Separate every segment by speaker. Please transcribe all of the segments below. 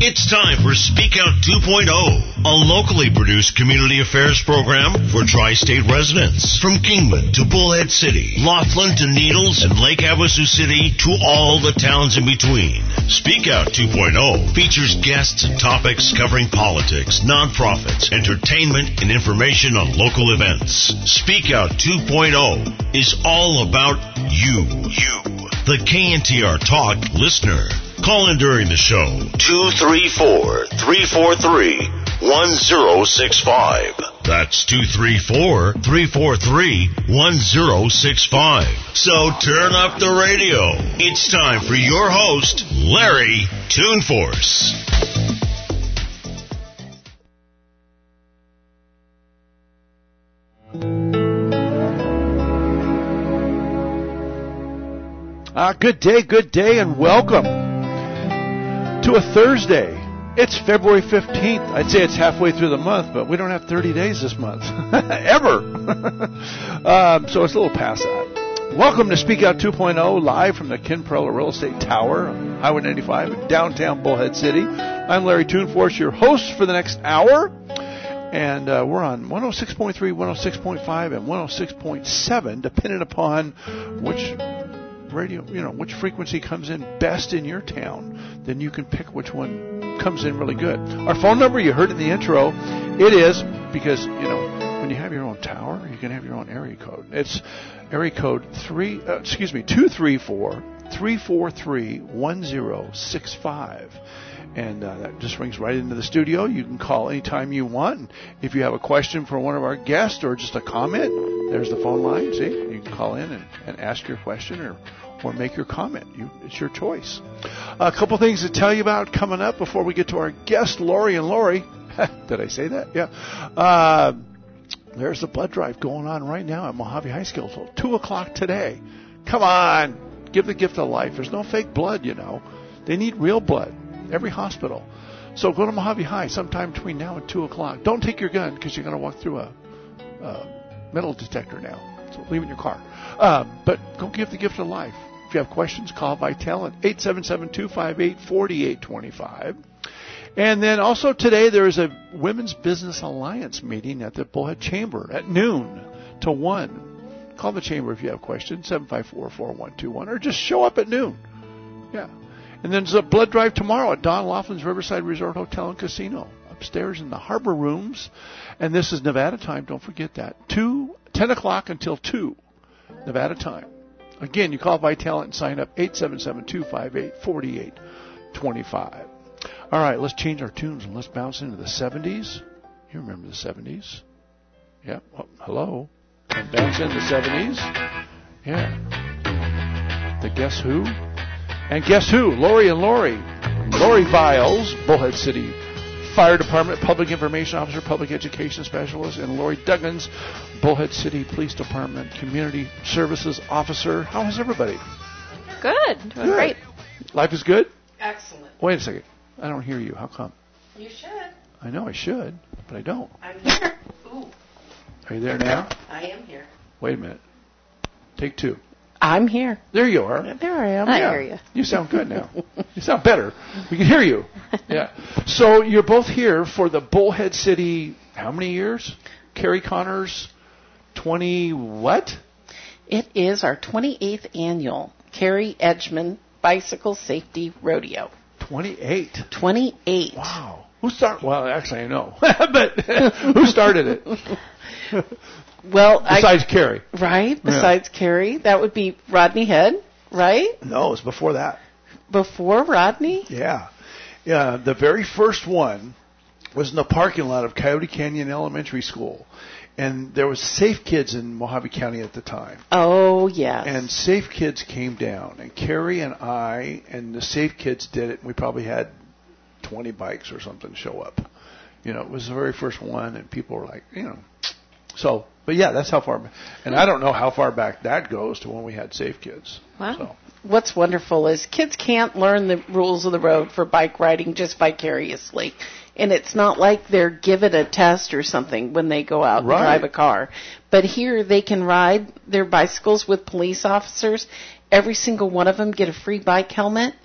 Speaker 1: It's time for Speak Out 2.0, a locally produced community affairs program for tri-state residents. From Kingman to Bullhead City, Laughlin to Needles, and Lake Havasu City to all the towns in between. Speak Out 2.0 features guests and topics covering politics, nonprofits, entertainment, and information on local events. Speak Out 2.0 is all about you, the KNTR Talk listener. Call in during the show, 234-343-1065. That's 234-343-1065. So turn up the radio. It's time for your host, Larry Toonforce.
Speaker 2: Good day, and welcome to a Thursday. It's February 15th. I'd say it's halfway through the month, but we don't have 30 days this month. Ever. So it's a little past that. Welcome to Speak Out 2.0, live from the Ken Perella Real Estate Tower on Highway 95 in downtown Bullhead City. I'm Larry Toonforce, your host for the next hour. And we're on 106.3, 106.5, and 106.7, depending upon which radio, which frequency comes in best in your town. Then you can pick which one comes in really good. Our phone number, you heard in the intro, it is because, when you have your own tower, you can have your own area code. It's area code 234-343-1065. And that just rings right into the studio. You can call anytime you want. And if you have a question for one of our guests or just a comment, there's the phone line. See, you can call in and ask your question or make your comment. It's your choice. A couple things to tell you about coming up before we get to our guest, Lori and Lori. Did I say that? Yeah. There's the blood drive going on right now at Mojave High School till 2 o'clock today. Come on. Give the gift of life. There's no fake blood, They need real blood. Every hospital. So go to Mojave High sometime between now and 2 o'clock. Don't take your gun because you're going to walk through a metal detector now. So leave it in your car. But go give the gift of life. If you have questions, call Vital at 877-258-4825. And then also today there is a Women's Business Alliance meeting at the Bullhead Chamber at noon to 1. Call the Chamber if you have questions, 754-4121, or just show up at noon. Yeah. And then there's a blood drive tomorrow at Don Laughlin's Riverside Resort Hotel and Casino, upstairs in the Harbor Rooms. And this is Nevada time, don't forget that. 10 o'clock until 2, Nevada time. Again, you call Vital and sign up, 877-258-4825. All right, let's change our tunes and let's bounce into the 70s. You remember the 70s? Yeah, oh, hello. And bounce into the 70s. Yeah. The Guess Who? And guess who? Lori and Lori. Lori Viles, Bullhead City Fire Department Public Information Officer, Public Education Specialist, and Lori Duggins, Bullhead City Police Department Community Services Officer. How is everybody?
Speaker 3: Good. Doing great.
Speaker 2: Life is good?
Speaker 3: Excellent.
Speaker 2: Wait a second. I don't hear you. How come?
Speaker 3: You should.
Speaker 2: I know I should, but I don't.
Speaker 3: I'm here. Ooh.
Speaker 2: Are you there now?
Speaker 3: I am here.
Speaker 2: Wait a minute. Take 2.
Speaker 3: I'm here.
Speaker 2: There you are.
Speaker 3: There I am.
Speaker 2: Yeah.
Speaker 3: I hear you.
Speaker 2: You sound good now. You sound better. We can hear you. Yeah. So you're both here for the Bullhead City, how many years? Carrie Connors, 20 what?
Speaker 3: It is our 28th annual Carrie Edgman Bicycle Safety Rodeo.
Speaker 2: 28.
Speaker 3: 28.
Speaker 2: Wow. Who started? Well, actually, I know. But who started it?
Speaker 3: Well,
Speaker 2: besides Carrie.
Speaker 3: Right, besides Carrie. That would be Rodney Head, right?
Speaker 2: No, it was before that.
Speaker 3: Before Rodney?
Speaker 2: Yeah. Yeah. The very first one was in the parking lot of Coyote Canyon Elementary School. And there was Safe Kids in Mojave County at the time.
Speaker 3: Oh, yes.
Speaker 2: And Safe Kids came down. And Carrie and I and the Safe Kids did it. And we probably had 20 bikes or something show up. It was the very first one. And people were like, So, but yeah, that's how far. And I don't know how far back that goes to when we had Safe Kids.
Speaker 3: Wow.
Speaker 2: So.
Speaker 3: What's wonderful is kids can't learn the rules of the road for bike riding just vicariously. And it's not like they're given a test or something when they go out and drive a car. But here they can ride their bicycles with police officers. Every single one of them get a free bike helmet.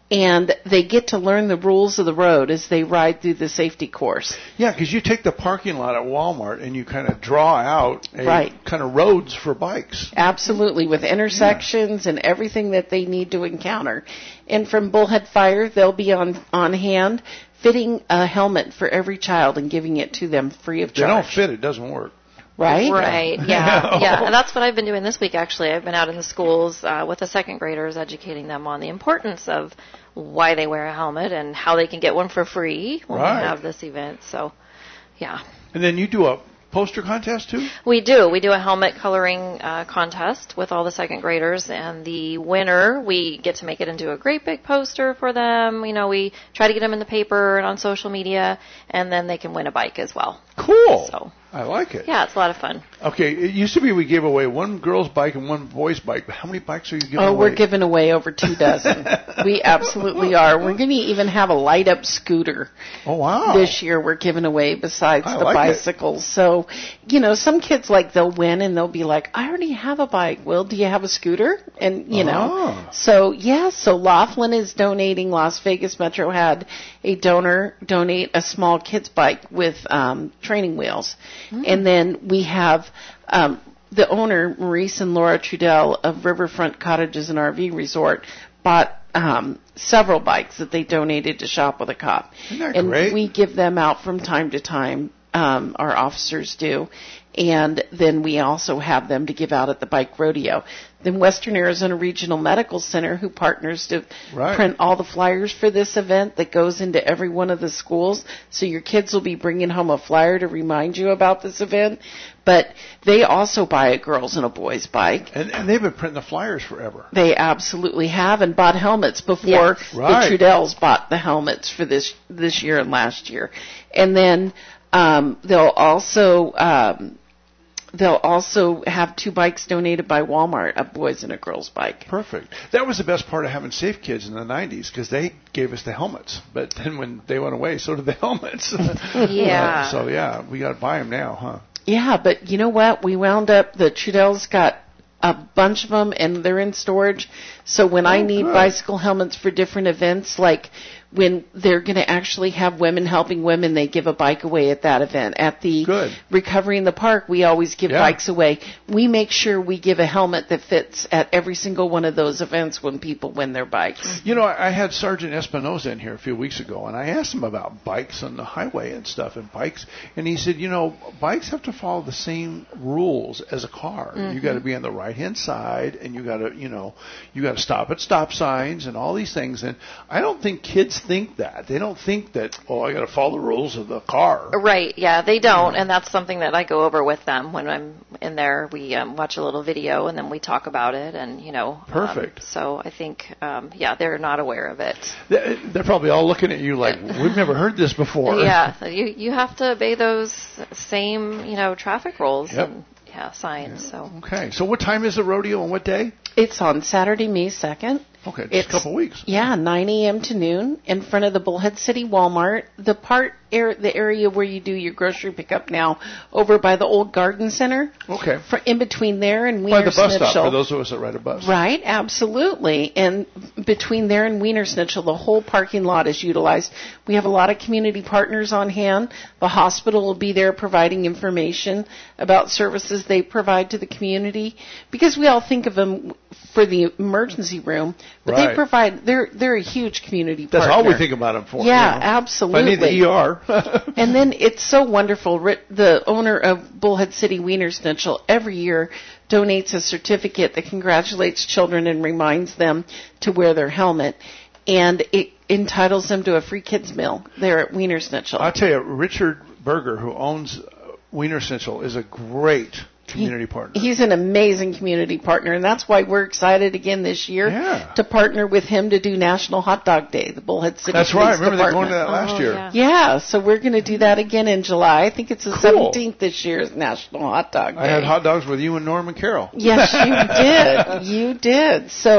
Speaker 3: and they get to learn the rules of the road as they ride through the safety course.
Speaker 2: Yeah, because you take the parking lot at Walmart and you kind of draw out kind of roads for bikes.
Speaker 3: Absolutely, with intersections and everything that they need to encounter. And from Bullhead Fire, they'll be on hand fitting a helmet for every child and giving it to them free of charge.
Speaker 2: They don't fit, it doesn't work.
Speaker 3: Right?
Speaker 4: Right, yeah. And that's what I've been doing this week, actually. I've been out in the schools with the second graders, educating them on the importance of why they wear a helmet and how they can get one for free when we have this event. So, yeah.
Speaker 2: And then you do a poster contest, too?
Speaker 4: We do. We do a helmet coloring contest with all the second graders, and the winner, we get to make it into a great big poster for them. You know, we try to get them in the paper and on social media, and then they can win a bike as well.
Speaker 2: Cool.
Speaker 4: So
Speaker 2: I like it.
Speaker 4: Yeah, it's a lot of fun.
Speaker 2: Okay, it used to be we gave away one girl's bike and one boy's bike, but how many bikes are you giving away?
Speaker 3: Oh, we're giving away over 2 dozen. We absolutely are. We're going to even have a light-up scooter.
Speaker 2: Oh, wow.
Speaker 3: This year we're giving away besides the bicycles. So, you know, some kids, like, they'll win and they'll be like, I already have a bike. Well, do you have a scooter? And, you know. So, yeah, so Laughlin is donating. Las Vegas Metro had a donor donate a small kid's bike with training wheels. And then we have the owner, Maurice and Laura Trudell of Riverfront Cottages and RV Resort, bought several bikes that they donated to Shop with a Cop.
Speaker 2: Isn't that great?
Speaker 3: We give them out from time to time. Our officers do. And then we also have them to give out at the bike rodeo. Then Western Arizona Regional Medical Center, who partners to print all the flyers for this event that goes into every one of the schools. So your kids will be bringing home a flyer to remind you about this event. But they also buy a girl's and a boy's bike.
Speaker 2: And they've been printing the flyers forever.
Speaker 3: They absolutely have, and bought helmets before the Trudells bought the helmets for this year and last year. And then they'll also have 2 bikes donated by Walmart, a boy's and a girl's bike.
Speaker 2: Perfect. That was the best part of having Safe Kids in the 90s, because they gave us the helmets. But then when they went away, so did the helmets.
Speaker 4: Yeah.
Speaker 2: So, yeah, we got to buy them now, huh?
Speaker 3: Yeah, but you know what? We wound up, the Trudells got a bunch of them, and they're in storage. So when I need bicycle helmets for different events, like when they're going to actually have women helping women, they give a bike away at that event. At the Recovery in the Park, we always give bikes away. We make sure we give a helmet that fits at every single one of those events when people win their bikes.
Speaker 2: You know, I had Sergeant Espinoza in here a few weeks ago, and I asked him about bikes on the highway and stuff, and bikes, and he said, you know, bikes have to follow the same rules as a car. Mm-hmm. You got to be on the right-hand side, and you got to, you know, you got to stop at stop signs and all these things. And I don't think kids think that. They don't think that, oh, I got to follow the rules of the car.
Speaker 4: Right, yeah, they don't, and that's something that I go over with them when I'm in there. We watch a little video, and then we talk about it, and, you know.
Speaker 2: Perfect.
Speaker 4: So I think, they're not aware of it.
Speaker 2: They're probably all looking at you like, we've never heard this before.
Speaker 4: Yeah, so you have to obey those same, you know, traffic rules and signs. Yeah. So.
Speaker 2: Okay, so what time is the rodeo and what day?
Speaker 3: It's on Saturday, May 2nd.
Speaker 2: Okay, just a couple weeks.
Speaker 3: Yeah, 9 a.m. to noon in front of the Bullhead City Walmart. The area where you do your grocery pickup now, over by the old garden center.
Speaker 2: Okay.
Speaker 3: In between there and Wiener Schnitzel.
Speaker 2: By the bus stop, for those of us that ride a bus.
Speaker 3: Right, absolutely. And between there and Wiener Schnitzel, the whole parking lot is utilized. We have a lot of community partners on hand. The hospital will be there providing information about services they provide to the community, because we all think of them for the emergency room, but they provide, they're a huge community partner.
Speaker 2: That's all we think about them for.
Speaker 3: Yeah, absolutely.
Speaker 2: If I need the ER.
Speaker 3: And then it's so wonderful. The owner of Bullhead City Wiener Schnitzel every year donates a certificate that congratulates children and reminds them to wear their helmet. And it entitles them to a free kids meal there at Wiener Schnitzel.
Speaker 2: I'll tell you, Richard Berger, who owns Wiener Schnitzel, is a great community partner.
Speaker 3: He's an amazing community partner, and that's why we're excited again this year to partner with him to do National Hot Dog Day, the Bullhead City Police
Speaker 2: Department. That's right. I remember
Speaker 3: they
Speaker 2: going to that last year.
Speaker 3: Yeah, so we're going to do that again in July. I think it's the 17th this year is National Hot Dog Day.
Speaker 2: I had hot dogs with you and Norman Carroll.
Speaker 3: Yes, you did. You did. So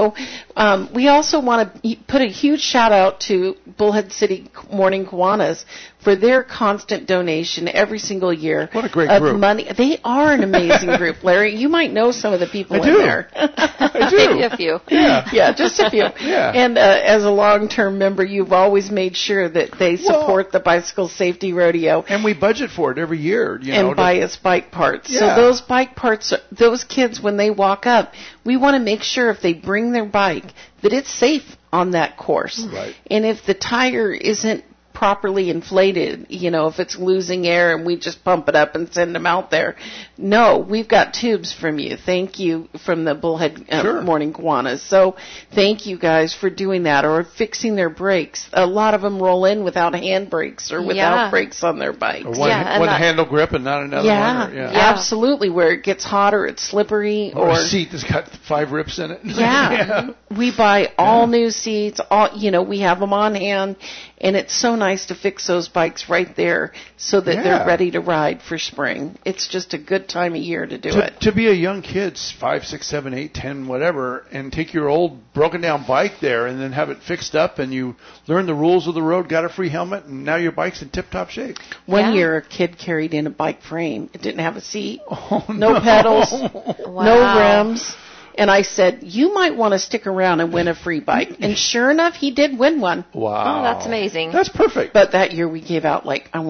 Speaker 3: We also want to put a huge shout out to Bullhead City Morning Kiwanis for their constant donation every single year.
Speaker 2: What a great group.
Speaker 3: Money. They are an amazing group, Larry. You might know some of the people in there.
Speaker 2: I do.
Speaker 4: Maybe a few.
Speaker 3: Yeah, just a few.
Speaker 2: Yeah.
Speaker 3: And as a long-term member, you've always made sure that they support the Bicycle Safety Rodeo.
Speaker 2: And we budget for it every year.
Speaker 3: And buy us bike parts.
Speaker 2: Yeah.
Speaker 3: So those bike parts, those kids, when they walk up, we want to make sure if they bring their bike that it's safe on that course.
Speaker 2: Right.
Speaker 3: And if the tire isn't properly inflated, if it's losing air and we just pump it up and send them out there. No, we've got tubes from you. Thank you from the Bullhead Morning Kiwanis. So thank you guys for doing that or fixing their brakes. A lot of them roll in without hand brakes or without brakes on their bikes.
Speaker 2: Or one handle grip and not another one.
Speaker 3: Yeah, absolutely. Where it gets hot or it's slippery.
Speaker 2: Or a seat that's got 5 rips in it.
Speaker 3: Yeah. We buy all new seats. We have them on hand. And it's so nice to fix those bikes right there so that they're ready to ride for spring. It's just a good time of year to do it.
Speaker 2: To be a young kid, 5, 6, 7, 8, 10, whatever, and take your old broken down bike there and then have it fixed up and you learn the rules of the road, got a free helmet, and now your bike's in tip-top shape.
Speaker 3: One year a kid carried in a bike frame. It didn't have a seat, no pedals, no rims. And I said, you might want to stick around and win a free bike. And sure enough, he did win one.
Speaker 2: Wow.
Speaker 4: Oh, that's amazing.
Speaker 2: That's perfect.
Speaker 3: But that year we gave out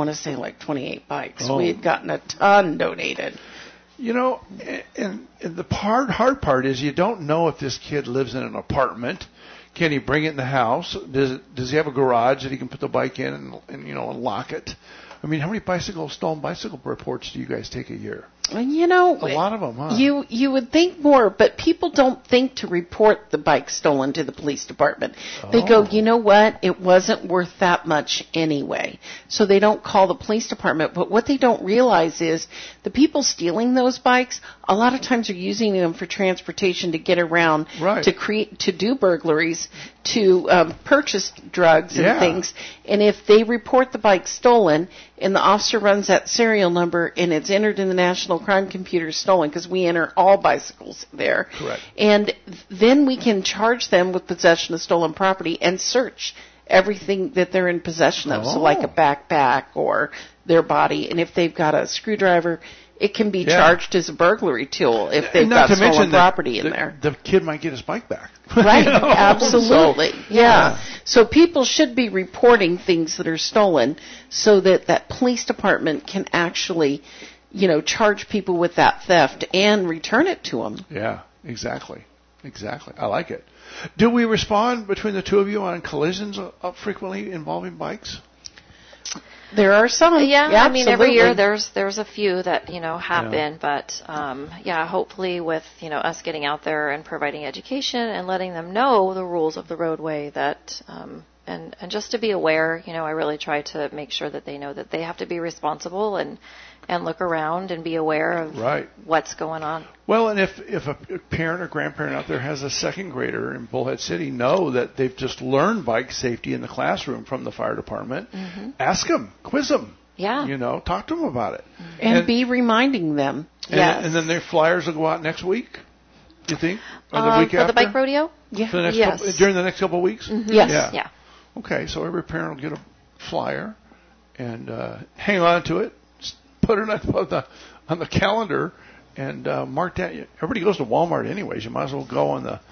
Speaker 3: 28 bikes. We had gotten a ton donated.
Speaker 2: And the hard part is you don't know if this kid lives in an apartment. Can he bring it in the house? Does he have a garage that he can put the bike in and lock it? I mean, how many stolen bicycle reports do you guys take a year? A lot of them, huh?
Speaker 3: You would think more, but people don't think to report the bike stolen to the police department. They go, you know what? It wasn't worth that much anyway. So they don't call the police department. But what they don't realize is the people stealing those bikes, a lot of times are using them for transportation to get around, to do burglaries, to purchase drugs and things. And if they report the bike stolen and the officer runs that serial number and it's entered in the National Crime Computer stolen, because we enter all bicycles there.
Speaker 2: Correct.
Speaker 3: And then we can charge them with possession of stolen property and search everything that they're in possession of. So like a backpack or their body. And if they've got a screwdriver, it can be charged as a burglary tool if they've got stolen property in there.
Speaker 2: The kid might get his bike back.
Speaker 3: Right, absolutely. So people should be reporting things that are stolen so that police department can actually, charge people with that theft and return it to them.
Speaker 2: Yeah, exactly. I like it. Do we respond between the two of you on collisions frequently involving bikes?
Speaker 3: There are some.
Speaker 4: Yeah, I mean, every year there's a few that, happen, but, hopefully with, us getting out there and providing education and letting them know the rules of the roadway that, and just to be aware, I really try to make sure that they know that they have to be responsible and look around and be aware of what's going on.
Speaker 2: Well, and if a parent or grandparent out there has a second grader in Bullhead City, know that they've just learned bike safety in the classroom from the fire department. Ask them, quiz them.
Speaker 3: Yeah.
Speaker 2: Talk to them about it.
Speaker 3: And be reminding them.
Speaker 2: And then their flyers will go out next week, do you think? Or the week
Speaker 4: for
Speaker 2: after?
Speaker 4: the bike rodeo?
Speaker 3: Yeah.
Speaker 2: For the next during the next couple of weeks?
Speaker 3: Yes.
Speaker 4: Yeah.
Speaker 2: Okay, so every parent will get a flyer and hang on to it. Put it on the calendar and mark that. Everybody goes to Walmart anyways. You might as well go on the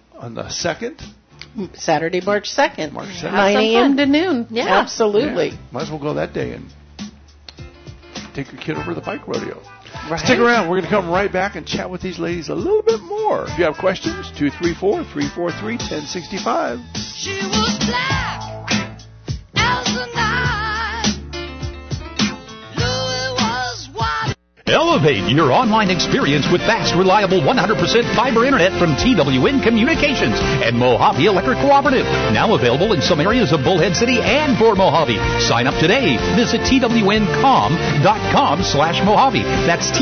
Speaker 2: 2nd.
Speaker 3: Saturday, March 2nd.
Speaker 4: 9
Speaker 3: a.m. to noon.
Speaker 4: Yeah.
Speaker 3: Absolutely.
Speaker 2: Yeah. Might as well go that day and take your kid over to the bike rodeo.
Speaker 3: Right.
Speaker 2: Stick around. We're going to come right back and chat with these ladies a little bit more. If you have questions, 234-343-1065.
Speaker 5: She was black as the night.
Speaker 6: Elevate your online experience with fast, reliable 100% fiber internet from TWN Communications and Mojave Electric Cooperative. Now available in some areas of Bullhead City and Fort Mojave. Sign up today. Visit TWNcom.com/Mojave. That's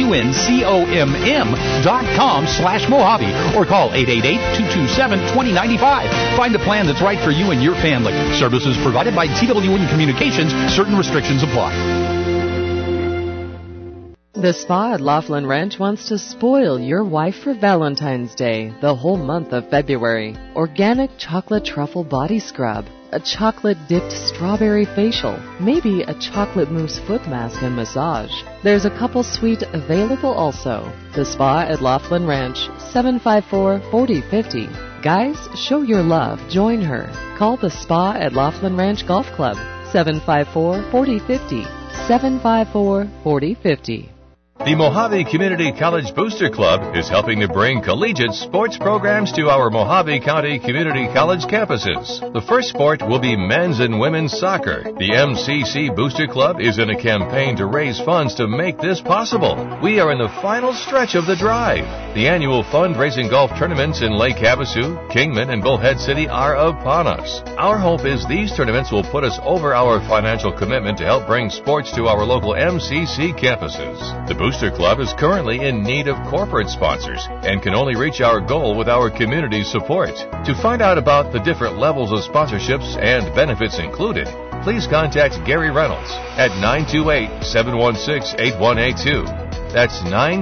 Speaker 6: TWNCOMM.com/Mojave. Or call 888-227-2095. Find a plan that's right for you and your family. Services provided by TWN Communications. Certain restrictions apply.
Speaker 7: The spa at Laughlin Ranch wants to spoil your wife for Valentine's Day, the whole month of February. Organic chocolate truffle body scrub, a chocolate-dipped strawberry facial, maybe a chocolate mousse foot mask and massage. There's a couple suite available also. The spa at Laughlin Ranch, 754-4050. Guys, show your love. Join her. Call the spa at Laughlin Ranch Golf Club, 754-4050. 754-4050.
Speaker 8: The Mojave Community College Booster Club is helping to bring collegiate sports programs to our Mojave County Community College campuses. The first sport will be men's and women's soccer. The MCC Booster Club is in a campaign to raise funds to make this possible. We are in the final stretch of the drive. The annual fundraising golf tournaments in Lake Havasu, Kingman, and Bullhead City are upon us. Our hope is these tournaments will put us over our financial commitment to help bring sports to our local MCC campuses. The Booster Club is currently in need of corporate sponsors and can only reach our goal with our community support. To find out about the different levels of sponsorships and benefits included, please contact Gary Reynolds at 928-716-8182. That's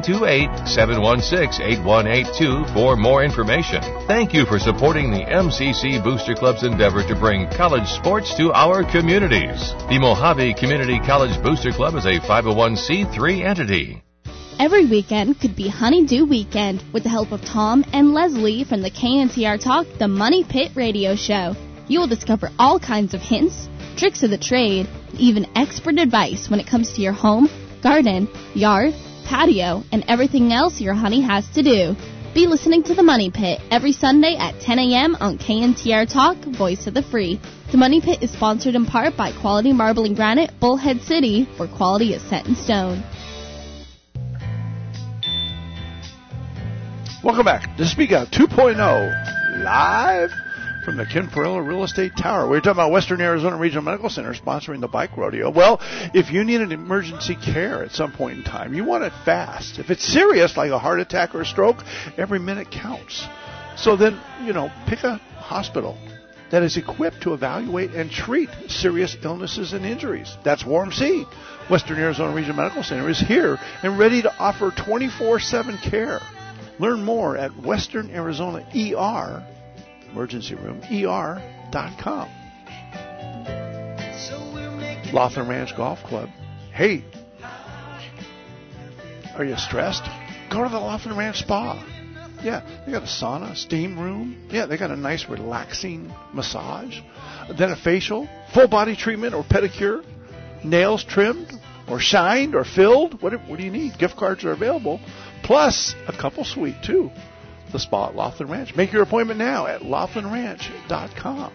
Speaker 8: 928-716-8182 for more information. Thank you for supporting the MCC Booster Club's endeavor to bring college sports to our communities. The Mojave Community College Booster Club is a 501c3 entity.
Speaker 9: Every weekend could be Honeydew Weekend with the help of Tom and Leslie from the KNTR Talk, the Money Pit radio show. You will discover all kinds of hints, tricks of the trade, and even expert advice when it comes to your home, garden, yard, patio, and everything else your honey has to do. Be listening to the Money Pit every Sunday at 10 a.m. on KNTR Talk, Voice of the Free. The Money Pit is sponsored in part by Quality Marble and Granite, Bullhead City, where quality is set in stone.
Speaker 2: Welcome back to Speak Out 2.0, live from the Ken Perella Real Estate Tower. We're talking about Western Arizona Regional Medical Center sponsoring the bike rodeo. Well, if you need an emergency care at some point in time, you want it fast. If it's serious, like a heart attack or a stroke, every minute counts. So then, pick a hospital that is equipped to evaluate and treat serious illnesses and injuries. That's Warm C. Western Arizona Regional Medical Center is here and ready to offer 24/7 care. Learn more at Western Arizona ER, emergency room, ER.com. Laughlin Ranch Golf Club. Hey, are you stressed? Go to the Laughlin Ranch Spa. Yeah, they got a sauna, steam room. Yeah, they got a nice relaxing massage. Then a facial, full body treatment or pedicure, nails trimmed or shined or filled. What do you need? Gift cards are available. Plus a couple suite, too. The spa at Laughlin Ranch. Make your appointment now at LaughlinRanch.com.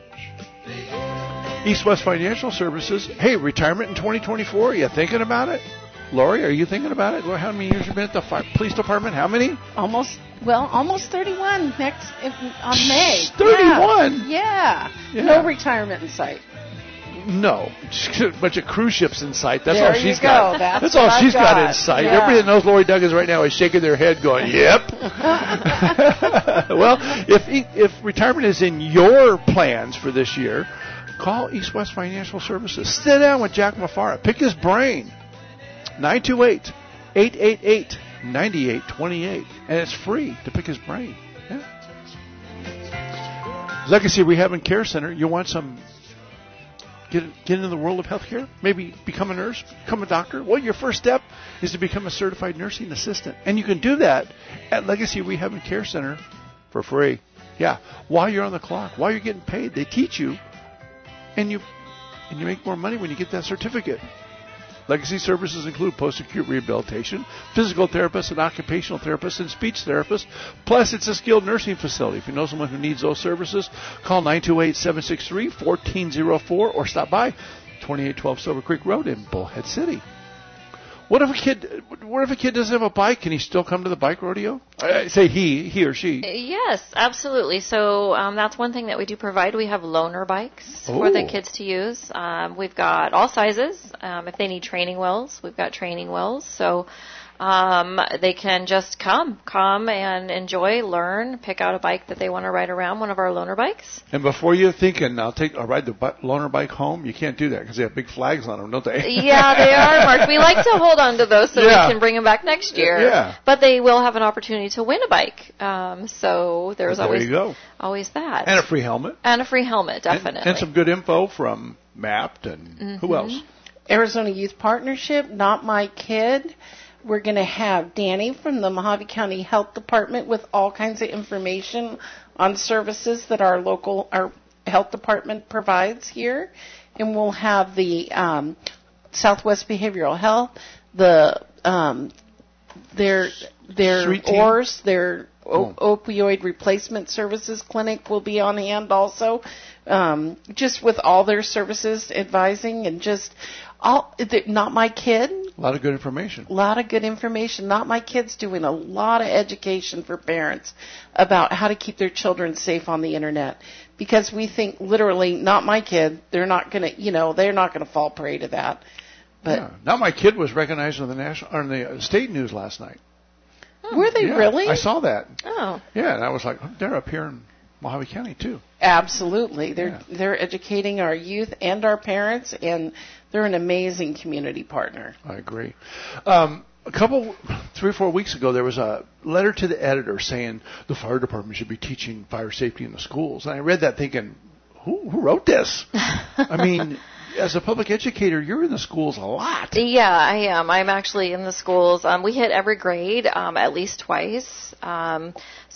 Speaker 2: East West Financial Services. Hey, retirement in 2024. Are you thinking about it? Lori, are you thinking about it? Well, how many years have you been at the police department? How many?
Speaker 3: Almost 31 on May.
Speaker 2: 31?
Speaker 3: Yeah. No retirement in sight.
Speaker 2: No, just a bunch of cruise ships in sight. That's
Speaker 3: there
Speaker 2: all she's got. That's all she's got in sight. Yeah. Everybody that knows Lori Douglas right now is shaking their head, going, "Yep." Well, if retirement is in your plans for this year, call East West Financial Services. Sit down with Jack Mafara. Pick his brain. 928-888-9828, and it's free to pick his brain. Yeah. Legacy Rehab and Care Center. You want some? Get into the world of healthcare? Maybe become a nurse, become a doctor? Well, your first step is to become a certified nursing assistant. And you can do that at Legacy Rehab and Care Center for free. Yeah, while you're on the clock, while you're getting paid, they teach you, and you make more money when you get that certificate. Legacy services include post-acute rehabilitation, physical therapists and occupational therapists, and speech therapists. Plus, it's a skilled nursing facility. If you know someone who needs those services, call 928-763-1404 or stop by 2812 Silver Creek Road in Bullhead City. What if a kid doesn't have a bike? Can he still come to the bike rodeo? I say he or she.
Speaker 4: Yes, absolutely. So that's one thing that we do provide. We have loaner bikes for the kids to use. We've got all sizes. If they need training wheels, we've got training wheels. So they can just come and enjoy, learn, pick out a bike that they want to ride around, one of our loaner bikes.
Speaker 2: And before you're thinking, I'll ride the loaner bike home, you can't do that because they have big flags on them, don't they?
Speaker 4: Yeah, they are, Mark. We like to hold on to those so we can bring them back next year.
Speaker 2: Yeah.
Speaker 4: But they will have an opportunity to win a bike. So there's
Speaker 2: always
Speaker 4: that.
Speaker 2: And a free helmet.
Speaker 4: And a free helmet, definitely.
Speaker 2: And some good info from MAPT and who else?
Speaker 3: Arizona Youth Partnership, Not My Kid. We're going to have Danny from the Mojave County Health Department with all kinds of information on services that our health department provides here. And we'll have the Southwest Behavioral Health, their ORS, their opioid replacement services clinic will be on hand also, just with all their services advising and just Not My Kid.
Speaker 2: A lot of good information.
Speaker 3: Not My Kid's doing a lot of education for parents about how to keep their children safe on the internet. Because we think literally, Not My Kid, they're not going to fall prey to that. But
Speaker 2: Not My Kid was recognized on the state news last night.
Speaker 3: Were they really?
Speaker 2: I saw that.
Speaker 4: Oh.
Speaker 2: Yeah, and I was like, they're up here in Mojave County too.
Speaker 3: Absolutely. They're educating our youth and our parents, and they're an amazing community partner.
Speaker 2: I agree. 3 or 4 weeks ago, there was a letter to the editor saying the fire department should be teaching fire safety in the schools. And I read that thinking, who wrote this? I mean, as a public educator, you're in the schools a lot.
Speaker 4: Yeah, I am. I'm actually in the schools. We hit every grade at least twice. During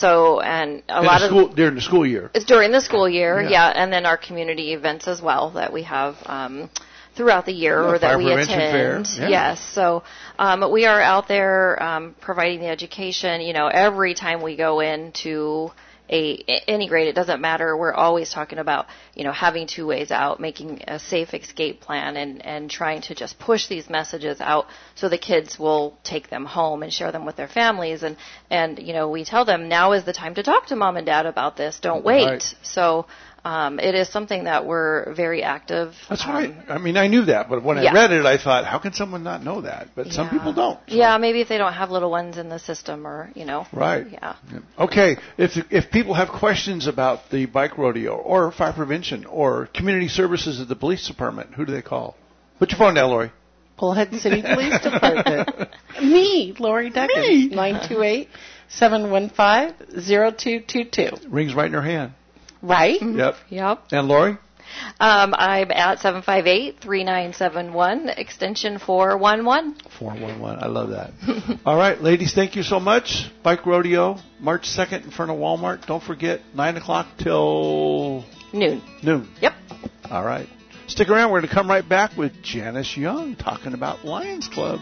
Speaker 2: the school year.
Speaker 4: It's during the school year, and then our community events as well that we have throughout the year or that we attend.
Speaker 2: Fair. Yeah.
Speaker 4: Yes, so we are out there providing the education. Every time we go into any grade, it doesn't matter. We're always talking about, having two ways out, making a safe escape plan and trying to just push these messages out so the kids will take them home and share them with their families. And we tell them now is the time to talk to mom and dad about this. Don't wait.
Speaker 2: Right.
Speaker 4: So it is something that we're very active.
Speaker 2: That's right. I knew that, but when I read it, I thought, how can someone not know that? But some people don't. So.
Speaker 4: Yeah, maybe if they don't have little ones in the system or,
Speaker 2: Right.
Speaker 4: Yeah.
Speaker 2: Okay, if people have questions about the bike rodeo or fire prevention or community services at the police department, who do they call? Put your phone down, Lori.
Speaker 3: Bullhead City Police Department. Me, Lori Deckers. 928-715-0222.
Speaker 2: Rings right in her hand.
Speaker 3: Right?
Speaker 2: Yep. And Lori?
Speaker 4: I'm at 758-3971, extension 411.
Speaker 2: 411. I love that. All right, ladies, thank you so much. Bike Rodeo, March 2nd in front of Walmart. Don't forget, 9 o'clock till...
Speaker 4: Noon.
Speaker 2: Yep. All right. Stick around. We're going to come right back with Janice Young talking about Lions Club.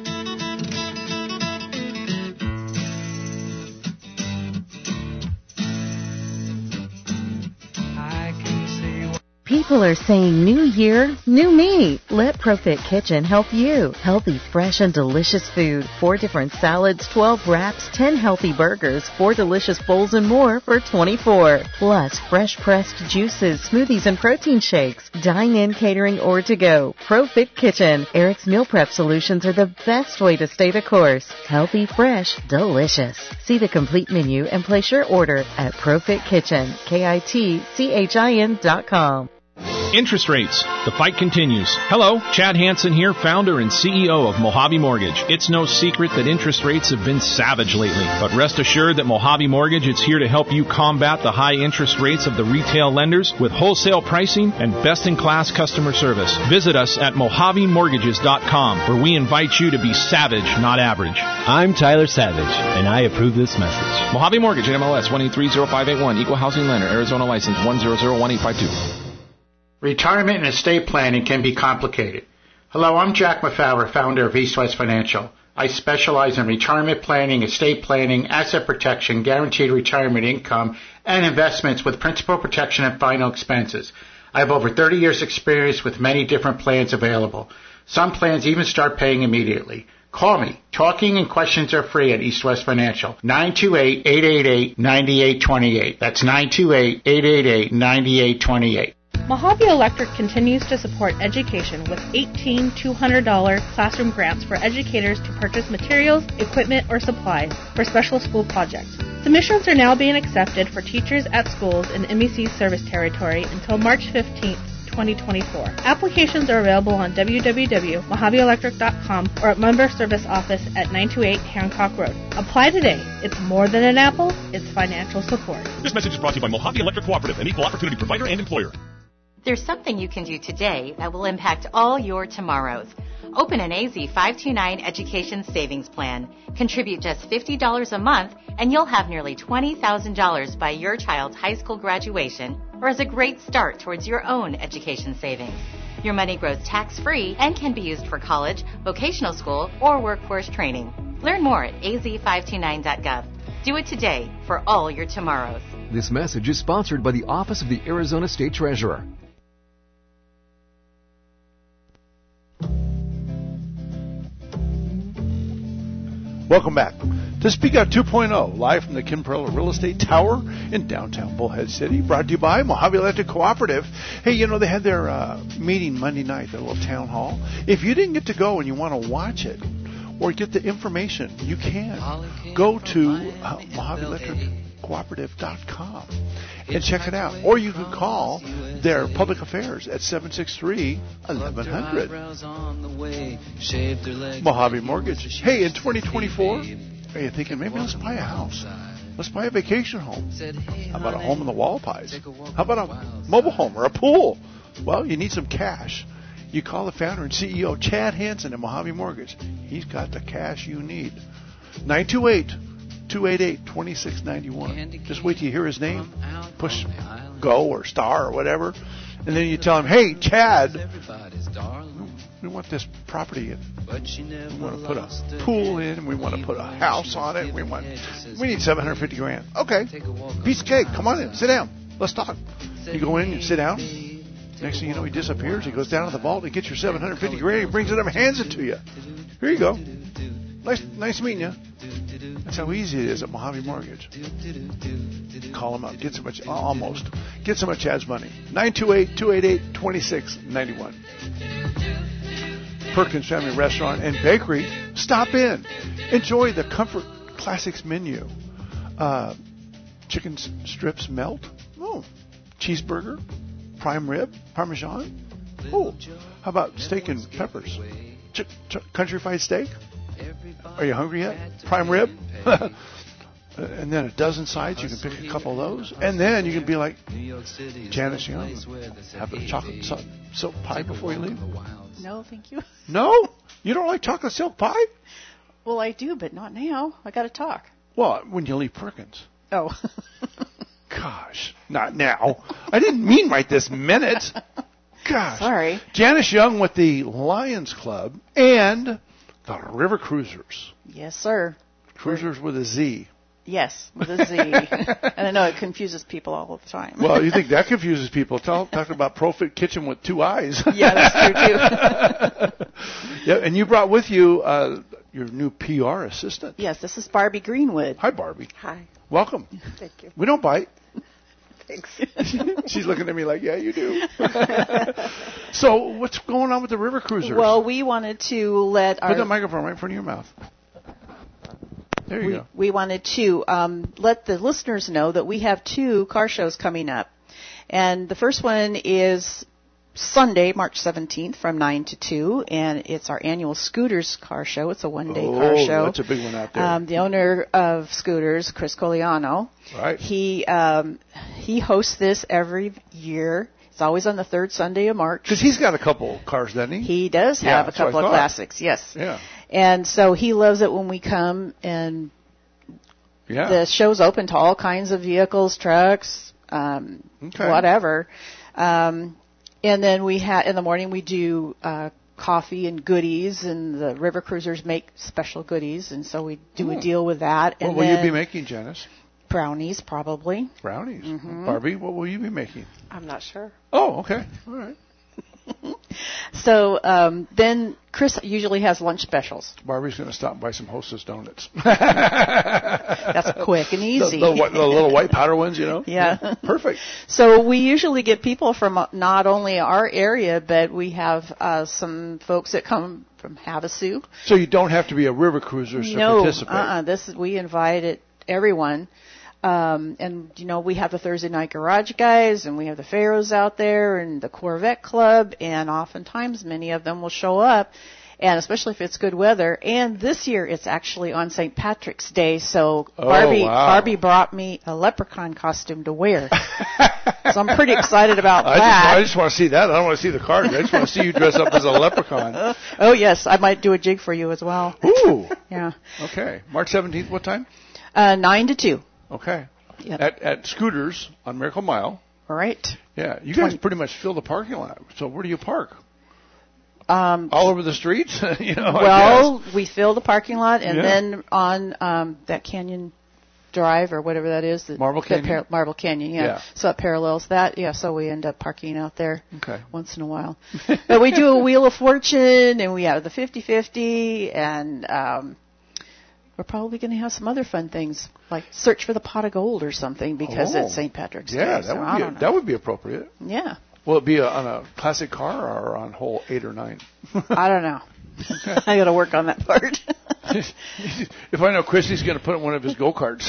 Speaker 10: People are saying new year, new me. Let ProFit Kitchen help you. Healthy, fresh, and delicious food. 4 different salads, 12 wraps, 10 healthy burgers, 4 delicious bowls, and more for $24. Plus, fresh pressed juices, smoothies, and protein shakes. Dine-in, catering, or to go. ProFit Kitchen. Eric's Meal Prep Solutions are the best way to stay the course. Healthy, fresh, delicious. See the complete menu and place your order at ProFit Kitchen, KITCHIN.com.
Speaker 11: Interest rates. The fight continues. Hello, Chad Hansen here, founder and CEO of Mojave Mortgage. It's no secret that interest rates have been savage lately, but rest assured that Mojave Mortgage is here to help you combat the high interest rates of the retail lenders with wholesale pricing and best-in-class customer service. Visit us at MojaveMortgages.com, where we invite you to be savage, not average.
Speaker 12: I'm Tyler Savage, and I approve this message.
Speaker 11: Mojave Mortgage, NMLS 1830581, Equal Housing Lender, Arizona License 1001852.
Speaker 13: Retirement and estate planning can be complicated. Hello, I'm Jack Mafauer, founder of East West Financial. I specialize in retirement planning, estate planning, asset protection, guaranteed retirement income, and investments with principal protection and final expenses. I have over 30 years experience with many different plans available. Some plans even start paying immediately. Call me. Talking and questions are free at East West Financial. 928-888-9828. That's 928-888-9828.
Speaker 14: Mojave Electric continues to support education with 18 $200 classroom grants for educators to purchase materials, equipment, or supplies for special school projects. Submissions are now being accepted for teachers at schools in MEC service territory until March 15th, 2024. Applications are available on www.mojaveelectric.com or at member service office at 928 Hancock Road. Apply today. It's more than an apple, it's financial support.
Speaker 15: This message is brought to you by Mojave Electric Cooperative, an equal opportunity provider and employer.
Speaker 16: There's something you can do today that will impact all your tomorrows. Open an AZ 529 Education Savings Plan. Contribute just $50 a month, and you'll have nearly $20,000 by your child's high school graduation, or as a great start towards your own education savings. Your money grows tax-free and can be used for college, vocational school, or workforce training. Learn more at az529.gov. Do it today for all your tomorrows.
Speaker 17: This message is sponsored by the Office of the Arizona State Treasurer.
Speaker 2: Welcome back to Speak Out 2.0, live from the Kim Perella Real Estate Tower in downtown Bullhead City, brought to you by Mojave Electric Cooperative. Hey, you know, they had their meeting Monday night, their little town hall. If you didn't get to go and you want to watch it or get the information, you can go to MojaveElectricCooperative.com and check it out. Or you can call their public affairs at 763-1100. Mojave Mortgage. Hey, in 2024, are you thinking maybe let's buy a house? Let's buy a vacation home. How about a home in the Wallapies? How about a mobile home or a pool? Well, you need some cash. You call the founder and CEO, Chad Hansen at Mojave Mortgage. He's got the cash you need. 928-288-2691. Just wait till you hear his name. Push go or star or whatever. And then you tell him, hey, Chad, we want this property in. We want to put a pool in. We want to put a house on it. We need $750,000. Okay. Piece of cake. Come on in. Sit down. Let's talk. You go in and sit down. Next thing you know, he disappears. He goes down to the vault. He gets your $750,000. He brings it up and hands it to you. Here you go. Nice meeting you. That's how easy it is at Mojave Mortgage. Call him up. Get some of Chad's money. 928-288-2691. Perkins Family Restaurant and Bakery. Stop in. Enjoy the Comfort Classics menu. Chicken strips melt. Oh. Cheeseburger. Prime rib. Parmesan. Oh. How about steak and peppers? Country fried steak. Are you hungry yet? Prime rib? And then a dozen sides. You can pick a couple of those. And then you can be like Janice Young. Have a chocolate silk pie before you leave.
Speaker 3: No, thank you.
Speaker 2: No? You don't like chocolate silk pie?
Speaker 3: Well, I do, but not now. I got to talk.
Speaker 2: Well, when you leave Perkins.
Speaker 3: Oh.
Speaker 2: Gosh, not now. I didn't mean right this minute. Gosh.
Speaker 3: Sorry.
Speaker 2: Janice Young with the Lions Club and the River Cruisers.
Speaker 3: Yes, sir.
Speaker 2: Cruisers with a Z.
Speaker 3: Yes, with a Z. And I know it confuses people all the time.
Speaker 2: Well, you think that confuses people? Talking about Profit Kitchen with 2 eyes.
Speaker 3: Yeah, that's true, too.
Speaker 2: Yeah, and you brought with you your new PR assistant.
Speaker 3: Yes, this is Barbie Greenwood.
Speaker 2: Hi, Barbie.
Speaker 3: Hi.
Speaker 2: Welcome.
Speaker 3: Thank you.
Speaker 2: We don't bite.
Speaker 3: Thanks.
Speaker 2: She's looking at me like, yeah, you do. So what's going on with the River Cruisers?
Speaker 3: Well, we wanted to let
Speaker 2: Put the microphone right in front of your mouth. There you go.
Speaker 3: We wanted to let the listeners know that we have 2 car shows coming up. And the first one is Sunday, March 17th from 9 to 2, and it's our annual Scooters car show. It's a one-day car show.
Speaker 2: Oh, that's a big one out there.
Speaker 3: The owner of Scooters, Chris Coliano,
Speaker 2: right?
Speaker 3: He hosts this every year. It's always on the 3rd Sunday of March.
Speaker 2: Because he's got a couple cars, doesn't he?
Speaker 3: He does have a couple of classics, yes.
Speaker 2: Yeah.
Speaker 3: And so he loves it when we come, and the show's open to all kinds of vehicles, trucks, whatever. And then in the morning we do coffee and goodies, and the River Cruisers make special goodies, and so we do a deal with that.
Speaker 2: What will you be making, Janice?
Speaker 3: Brownies, probably.
Speaker 2: Brownies.
Speaker 3: Mm-hmm.
Speaker 2: Barbie, what will you be making?
Speaker 18: I'm not sure.
Speaker 2: Oh, okay. All right.
Speaker 18: So then Chris usually has lunch specials.
Speaker 2: Barbie's going to stop and buy some Hostess donuts.
Speaker 18: That's quick and easy.
Speaker 2: The little white powder ones, you know?
Speaker 18: Yeah.
Speaker 2: Perfect.
Speaker 18: So we usually get people from not only our area, but we have some folks that come from Havasu.
Speaker 2: So you don't have to be a river cruiser to participate.
Speaker 18: We invited everyone. And, you know, we have the Thursday Night Garage guys, and we have the Pharaohs out there, and the Corvette Club, and oftentimes many of them will show up, and especially if it's good weather. And this year it's actually on St. Patrick's Day, so Barbie brought me a leprechaun costume to wear. So I'm pretty excited about that.
Speaker 2: I just want to see that. I don't want to see the card. I just want to see you dress up as a leprechaun.
Speaker 18: Oh, yes. I might do a jig for you as well.
Speaker 2: Ooh.
Speaker 18: Yeah.
Speaker 2: Okay. March 17th, what time?
Speaker 18: 9 to 2.
Speaker 2: Okay.
Speaker 18: Yep.
Speaker 2: At Scooters on Miracle Mile.
Speaker 18: All right.
Speaker 2: Yeah. You guys pretty much fill the parking lot. So where do you park? All over the streets? You know,
Speaker 18: well, we fill the parking lot, and then on that Canyon Drive or whatever that is.
Speaker 2: Marble Canyon?
Speaker 18: Marble Canyon, yeah. So it parallels that. Yeah, so we end up parking out there once in a while. But we do a Wheel of Fortune, and we have the 50-50, and we're probably going to have some other fun things, like search for the pot of gold or something, because it's St. Patrick's Day.
Speaker 2: Yeah, that would be appropriate.
Speaker 18: Yeah.
Speaker 2: Will it be on a classic car or on hole 8 or 9?
Speaker 18: I don't know. I got to work on that part.
Speaker 2: If I know Christy's going to put in one of his go-karts.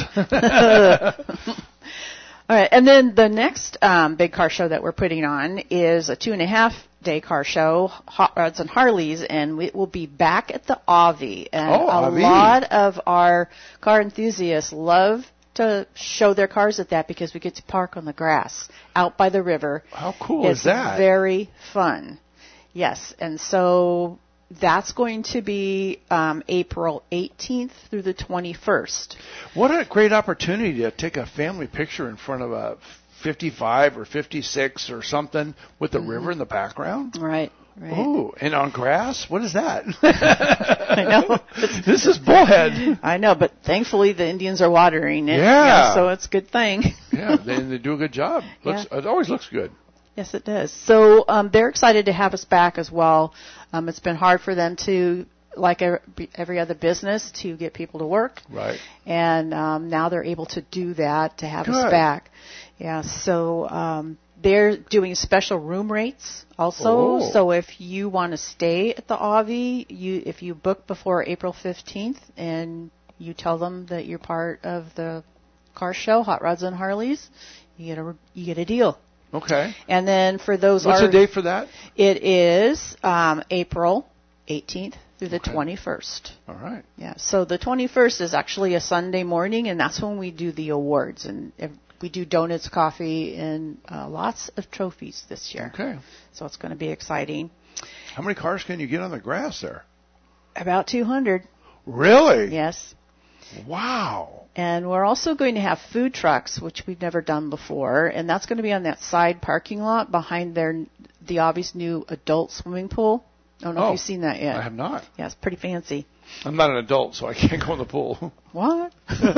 Speaker 18: All right, and then the next big car show that we're putting on is a 2.5-day car show, Hot Rods and Harleys, and it will be back at the Avi. And lot of our car enthusiasts love to show their cars at that because we get to park on the grass out by the river.
Speaker 2: How cool is that?
Speaker 18: It's very fun. Yes, and so that's going to be April 18th through the 21st.
Speaker 2: What a great opportunity to take a family picture in front of a 55 or 56 or something with the river in the background.
Speaker 18: Right.
Speaker 2: Ooh, and on grass? What is that?
Speaker 18: I know.
Speaker 2: This is Bullhead.
Speaker 18: I know, but thankfully the Indians are watering it.
Speaker 2: Yeah.
Speaker 18: So it's a good thing.
Speaker 2: Yeah, they do a good job. It always looks good.
Speaker 18: Yes, it does. So they're excited to have us back as well. It's been hard for them to, like every other business, to get people to work.
Speaker 2: Right.
Speaker 18: And now they're able to do that, to have us back. Yeah, so they're doing special room rates also.
Speaker 2: Oh.
Speaker 18: So if you want to stay at the Avi, if you book before April 15th and you tell them that you're part of the car show, Hot Rods and Harleys, you get a deal.
Speaker 2: Okay.
Speaker 18: And then for those...
Speaker 2: What's the date for that?
Speaker 18: It is April 18th through the 21st.
Speaker 2: All right.
Speaker 18: Yeah, so the 21st is actually a Sunday morning, and that's when we do the awards. And we do donuts, coffee, and lots of trophies this year.
Speaker 2: Okay.
Speaker 18: So it's going to be exciting.
Speaker 2: How many cars can you get on the grass there?
Speaker 18: About 200.
Speaker 2: Really?
Speaker 18: Yes.
Speaker 2: Wow.
Speaker 18: And we're also going to have food trucks, which we've never done before, and that's going to be on that side parking lot behind the obvious new adult swimming pool. I don't know if you've seen that yet.
Speaker 2: I have not.
Speaker 18: Yeah, it's pretty fancy.
Speaker 2: I'm not an adult, so I can't go in the pool.
Speaker 18: What?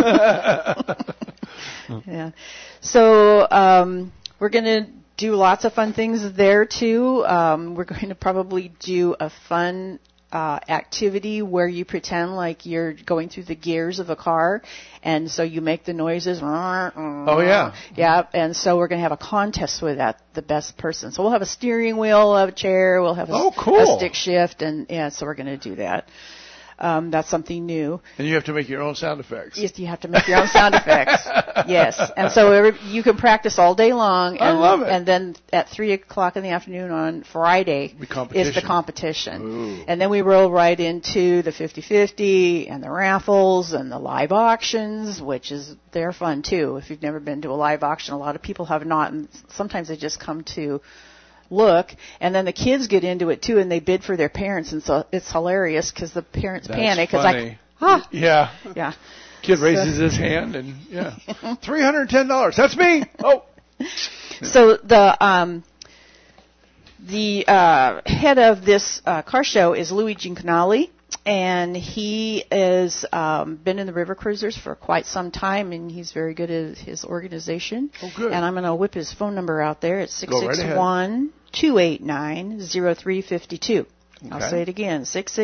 Speaker 18: Yeah. So we're going to do lots of fun things there, too. We're going to probably do a fun activity where you pretend like you're going through the gears of a car, and so you make the noises.
Speaker 2: Oh, yeah.
Speaker 18: Yeah, and so we're going to have a contest with that, the best person. So we'll have a steering wheel, we'll have a chair, we'll have a stick shift, and so we're going to do that. That's something new.
Speaker 2: And you have to make your own sound effects.
Speaker 18: Yes, you have to make your own sound effects. Yes. And so you can practice all day long.
Speaker 2: I love it.
Speaker 18: And then at 3 o'clock in the afternoon on Friday is the competition.
Speaker 2: Ooh.
Speaker 18: And then we roll right into the 50-50 and the raffles and the live auctions, they're fun too. If you've never been to a live auction, a lot of people have not, and sometimes they just come to look, and then the kids get into it too, and they bid for their parents, and so it's hilarious because the parents panic. It's like,
Speaker 2: yeah. Kid raises his hand, and $310. That's me. Oh.
Speaker 18: So the head of this car show is Louis Gincanali, And he has been in the River Cruisers for quite some time, and he's very good at his organization.
Speaker 2: Oh, good.
Speaker 18: And I'm going to whip his phone number out there. It's 661-289-0352.
Speaker 2: Okay.
Speaker 18: I'll say it again,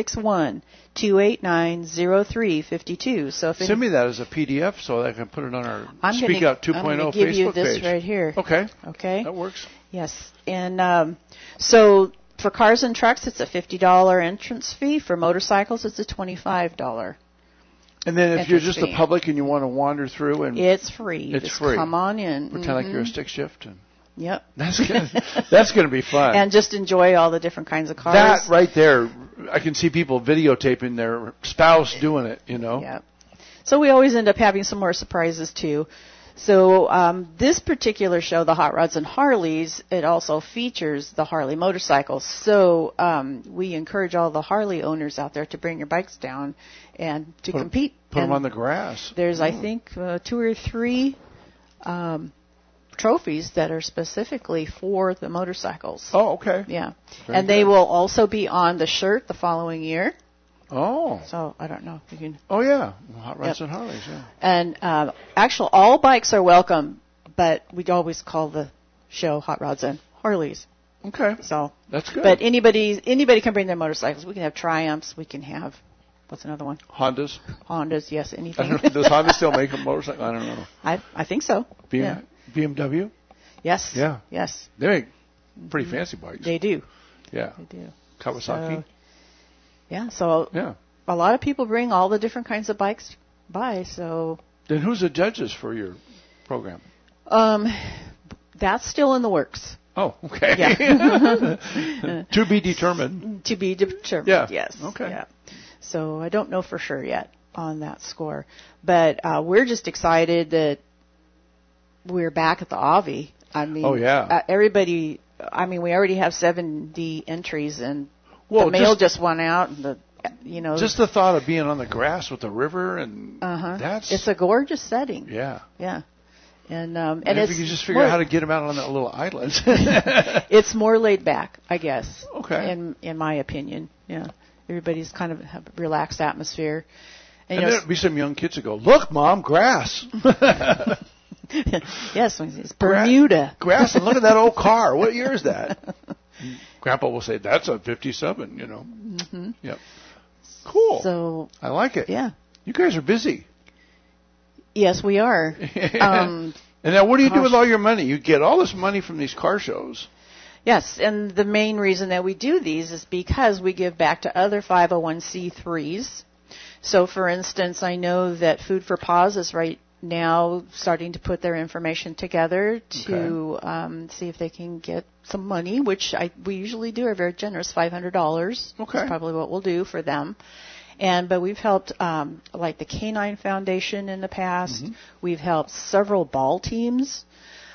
Speaker 18: 661-289-0352. So if
Speaker 2: send me that as a PDF so that I can put it on our Speak Out 2.0 Facebook page.
Speaker 18: I'm going to give you this right here.
Speaker 2: Okay.
Speaker 18: Okay.
Speaker 2: That works.
Speaker 18: Yes. And so for cars and trucks, it's a $50 entrance fee. For motorcycles, it's a $25.
Speaker 2: And then if you're just the public and you want to wander through, and
Speaker 18: it's free.
Speaker 2: It's
Speaker 18: just
Speaker 2: free.
Speaker 18: Come on in.
Speaker 2: Pretend like you're a stick shift. And
Speaker 18: yep.
Speaker 2: That's going to be fun.
Speaker 18: And just enjoy all the different kinds of cars.
Speaker 2: That right there, I can see people videotaping their spouse doing it,
Speaker 18: Yep. So we always end up having some more surprises, too. So this particular show, the Hot Rods and Harleys, it also features the Harley motorcycles. So we encourage all the Harley owners out there to bring your bikes down and to compete.
Speaker 2: Put them on the grass.
Speaker 18: There's, I think, 2 or 3 trophies that are specifically for the motorcycles.
Speaker 2: Oh, okay.
Speaker 18: Yeah.
Speaker 2: Very
Speaker 18: and they will also be on the shirt the following year.
Speaker 2: Oh.
Speaker 18: So I don't know if you can.
Speaker 2: Oh, yeah. Hot Rods and Harleys, yeah.
Speaker 18: And actually, all bikes are welcome, but we always call the show Hot Rods and Harleys.
Speaker 2: Okay.
Speaker 18: So
Speaker 2: that's good.
Speaker 18: But anybody can bring their motorcycles. We can have Triumphs. We can have, what's another one?
Speaker 2: Hondas.
Speaker 18: Hondas, yes, anything.
Speaker 2: I don't know, does Honda still make a motorcycle? I don't know.
Speaker 18: I think so.
Speaker 2: BMW?
Speaker 18: Yes.
Speaker 2: Yeah.
Speaker 18: Yes.
Speaker 2: They make pretty fancy bikes.
Speaker 18: They do.
Speaker 2: Yeah.
Speaker 18: They do.
Speaker 2: Kawasaki.
Speaker 18: So a lot of people bring all the different kinds of bikes by. So
Speaker 2: then, who's the judges for your program?
Speaker 18: That's still in the works.
Speaker 2: Oh, okay.
Speaker 18: Yeah.
Speaker 2: To be determined.
Speaker 18: To be determined.
Speaker 2: Yeah.
Speaker 18: Yes.
Speaker 2: Okay.
Speaker 18: Yeah. So I don't know for sure yet on that score, but we're just excited that we're back at the Avi. I mean, everybody. I mean, we already have 70 entries, and the mail just went out, and
Speaker 2: just the thought of being on the grass with the river, and
Speaker 18: it's a gorgeous setting.
Speaker 2: Yeah.
Speaker 18: Yeah. And
Speaker 2: if you can just figure out how to get them out on that little island.
Speaker 18: It's more laid back, I guess.
Speaker 2: Okay.
Speaker 18: In my opinion, yeah. Everybody's kind of have a relaxed atmosphere.
Speaker 2: And there'll be some young kids that go, "Look, Mom, grass."
Speaker 18: Yes, it's Bermuda.
Speaker 2: Grass, and look at that old car. What year is that? Grandpa will say, "That's a 57,
Speaker 18: Mm-hmm.
Speaker 2: Yep. Cool.
Speaker 18: So
Speaker 2: I like it.
Speaker 18: Yeah.
Speaker 2: You guys are busy.
Speaker 18: Yes, we are.
Speaker 2: And now what do you do with all your money? You get all this money from these car shows.
Speaker 18: Yes, and the main reason that we do these is because we give back to other 501c3s. So, for instance, I know that Food for Paws is right now starting to put their information together to see if they can get some money, which we usually do, are very generous, $500.
Speaker 2: Okay.
Speaker 18: That's probably what we'll do for them. But we've helped like the Canine Foundation in the past. Mm-hmm. We've helped several ball teams.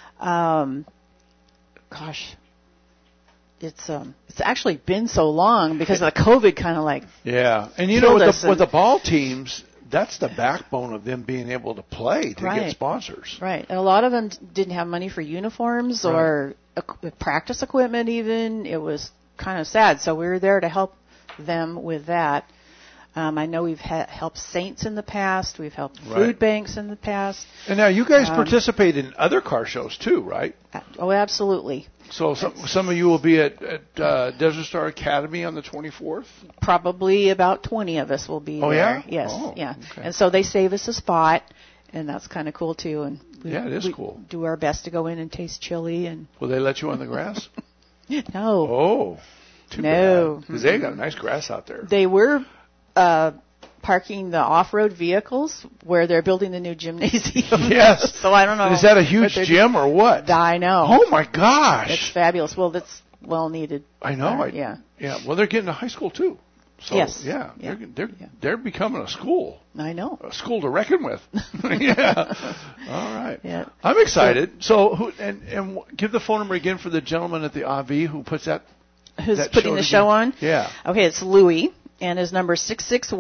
Speaker 18: It's actually been so long because of the COVID kind of like
Speaker 2: and with the ball teams, that's the backbone of them being able to play to get sponsors.
Speaker 18: Right, and a lot of them didn't have money for uniforms or practice equipment even. It was kind of sad, so we were there to help them with that. I know we've helped Saints in the past. We've helped food banks in the past.
Speaker 2: And now you guys participate in other car shows too, right?
Speaker 18: Oh, absolutely.
Speaker 2: So some of you will be at Desert Star Academy on the 24th?
Speaker 18: Probably about 20 of us will be there.
Speaker 2: Yeah?
Speaker 18: Yes.
Speaker 2: Oh,
Speaker 18: yeah.
Speaker 2: Okay.
Speaker 18: And so they save us a spot, and that's kind of cool too. And we
Speaker 2: cool.
Speaker 18: Do our best to go in and taste chili. And
Speaker 2: will they let you on the grass?
Speaker 18: No.
Speaker 2: Oh. Too bad. Because they got nice grass out there.
Speaker 18: They were parking the off-road vehicles where they're building the new gymnasium.
Speaker 2: Yes.
Speaker 18: So I don't know.
Speaker 2: Is that a huge gym or what?
Speaker 18: I know.
Speaker 2: Oh my gosh.
Speaker 18: It's fabulous. Well, that's well needed.
Speaker 2: I know.
Speaker 18: Yeah.
Speaker 2: Well, they're getting to high school too. So,
Speaker 18: yes.
Speaker 2: Yeah. They're becoming a school.
Speaker 18: I know.
Speaker 2: A school to reckon with. Yeah. All right.
Speaker 18: Yeah.
Speaker 2: I'm excited. So and give the phone number again for the gentleman at the AV who puts that.
Speaker 18: Who's putting the show on?
Speaker 2: Yeah.
Speaker 18: Okay, it's Louis, and his number is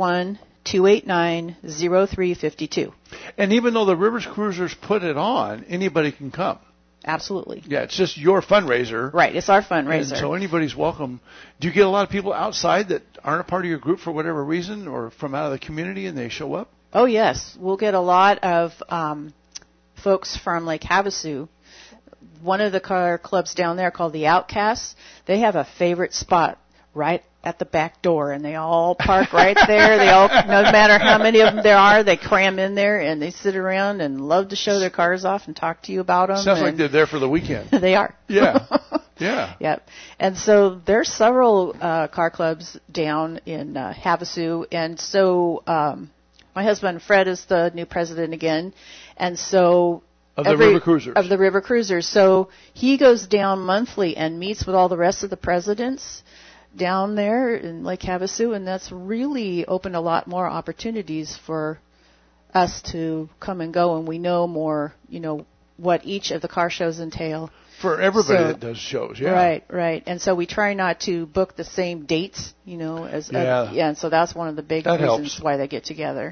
Speaker 18: 661-289-0352.
Speaker 2: And even though the Rivers Cruisers put it on, anybody can come.
Speaker 18: Absolutely.
Speaker 2: Yeah, it's just your fundraiser.
Speaker 18: Right, it's our fundraiser.
Speaker 2: And so anybody's welcome. Do you get a lot of people outside that aren't a part of your group for whatever reason, or from out of the community, and they show up?
Speaker 18: Oh, yes. We'll get a lot of folks from Lake Havasu. One of the car clubs down there called the Outcasts, they have a favorite spot right at the back door, and they all park right there. They all, no matter how many of them there are, they cram in there, and they sit around and love to show their cars off and talk to you about them.
Speaker 2: Sounds like they're there for the weekend.
Speaker 18: They are.
Speaker 2: Yeah. Yeah.
Speaker 18: Yep. And so there's several car clubs down in Havasu, and so my husband Fred is the new president again, and so
Speaker 2: of the River Cruisers.
Speaker 18: Of the River Cruisers. So he goes down monthly and meets with all the rest of the presidents down there in Lake Havasu, and that's really opened a lot more opportunities for us to come and go, and we know more, what each of the car shows entail.
Speaker 2: For everybody that does shows, yeah.
Speaker 18: Right. And so we try not to book the same dates, and so that's one of the big reasons why they get together.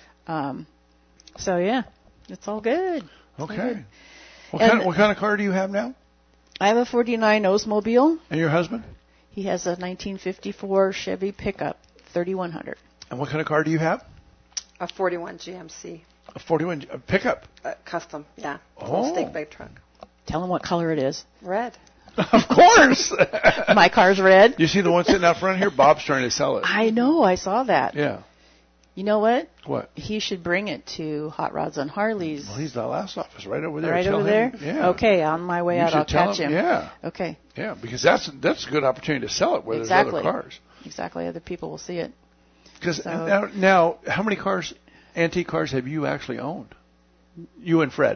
Speaker 18: So yeah, it's all good.
Speaker 2: Okay. What kind of car do you have now?
Speaker 18: I have a 49 Oldsmobile.
Speaker 2: And your husband?
Speaker 18: He has a 1954 Chevy pickup, 3100.
Speaker 2: And what kind of car do you have?
Speaker 19: A 41 GMC.
Speaker 2: A 41 pickup?
Speaker 19: Custom, yeah.
Speaker 2: Oh.
Speaker 19: Full stake big truck.
Speaker 18: Tell him what color it is.
Speaker 19: Red.
Speaker 2: Of course.
Speaker 18: My car's red.
Speaker 2: You see the one sitting out front here? Bob's trying to sell it.
Speaker 18: I know. I saw that.
Speaker 2: Yeah.
Speaker 18: You know what?
Speaker 2: What?
Speaker 18: He should bring it to Hot Rods and Harleys.
Speaker 2: Well, he's the last office right over there.
Speaker 18: Right over there?
Speaker 2: Yeah.
Speaker 18: Okay, on my way out, I'll catch him.
Speaker 2: Yeah.
Speaker 18: Okay.
Speaker 2: Yeah, because that's a good opportunity to sell it where there's other cars.
Speaker 18: Exactly. Other people will see it.
Speaker 2: Because now, how many antique cars have you actually owned? You and Fred?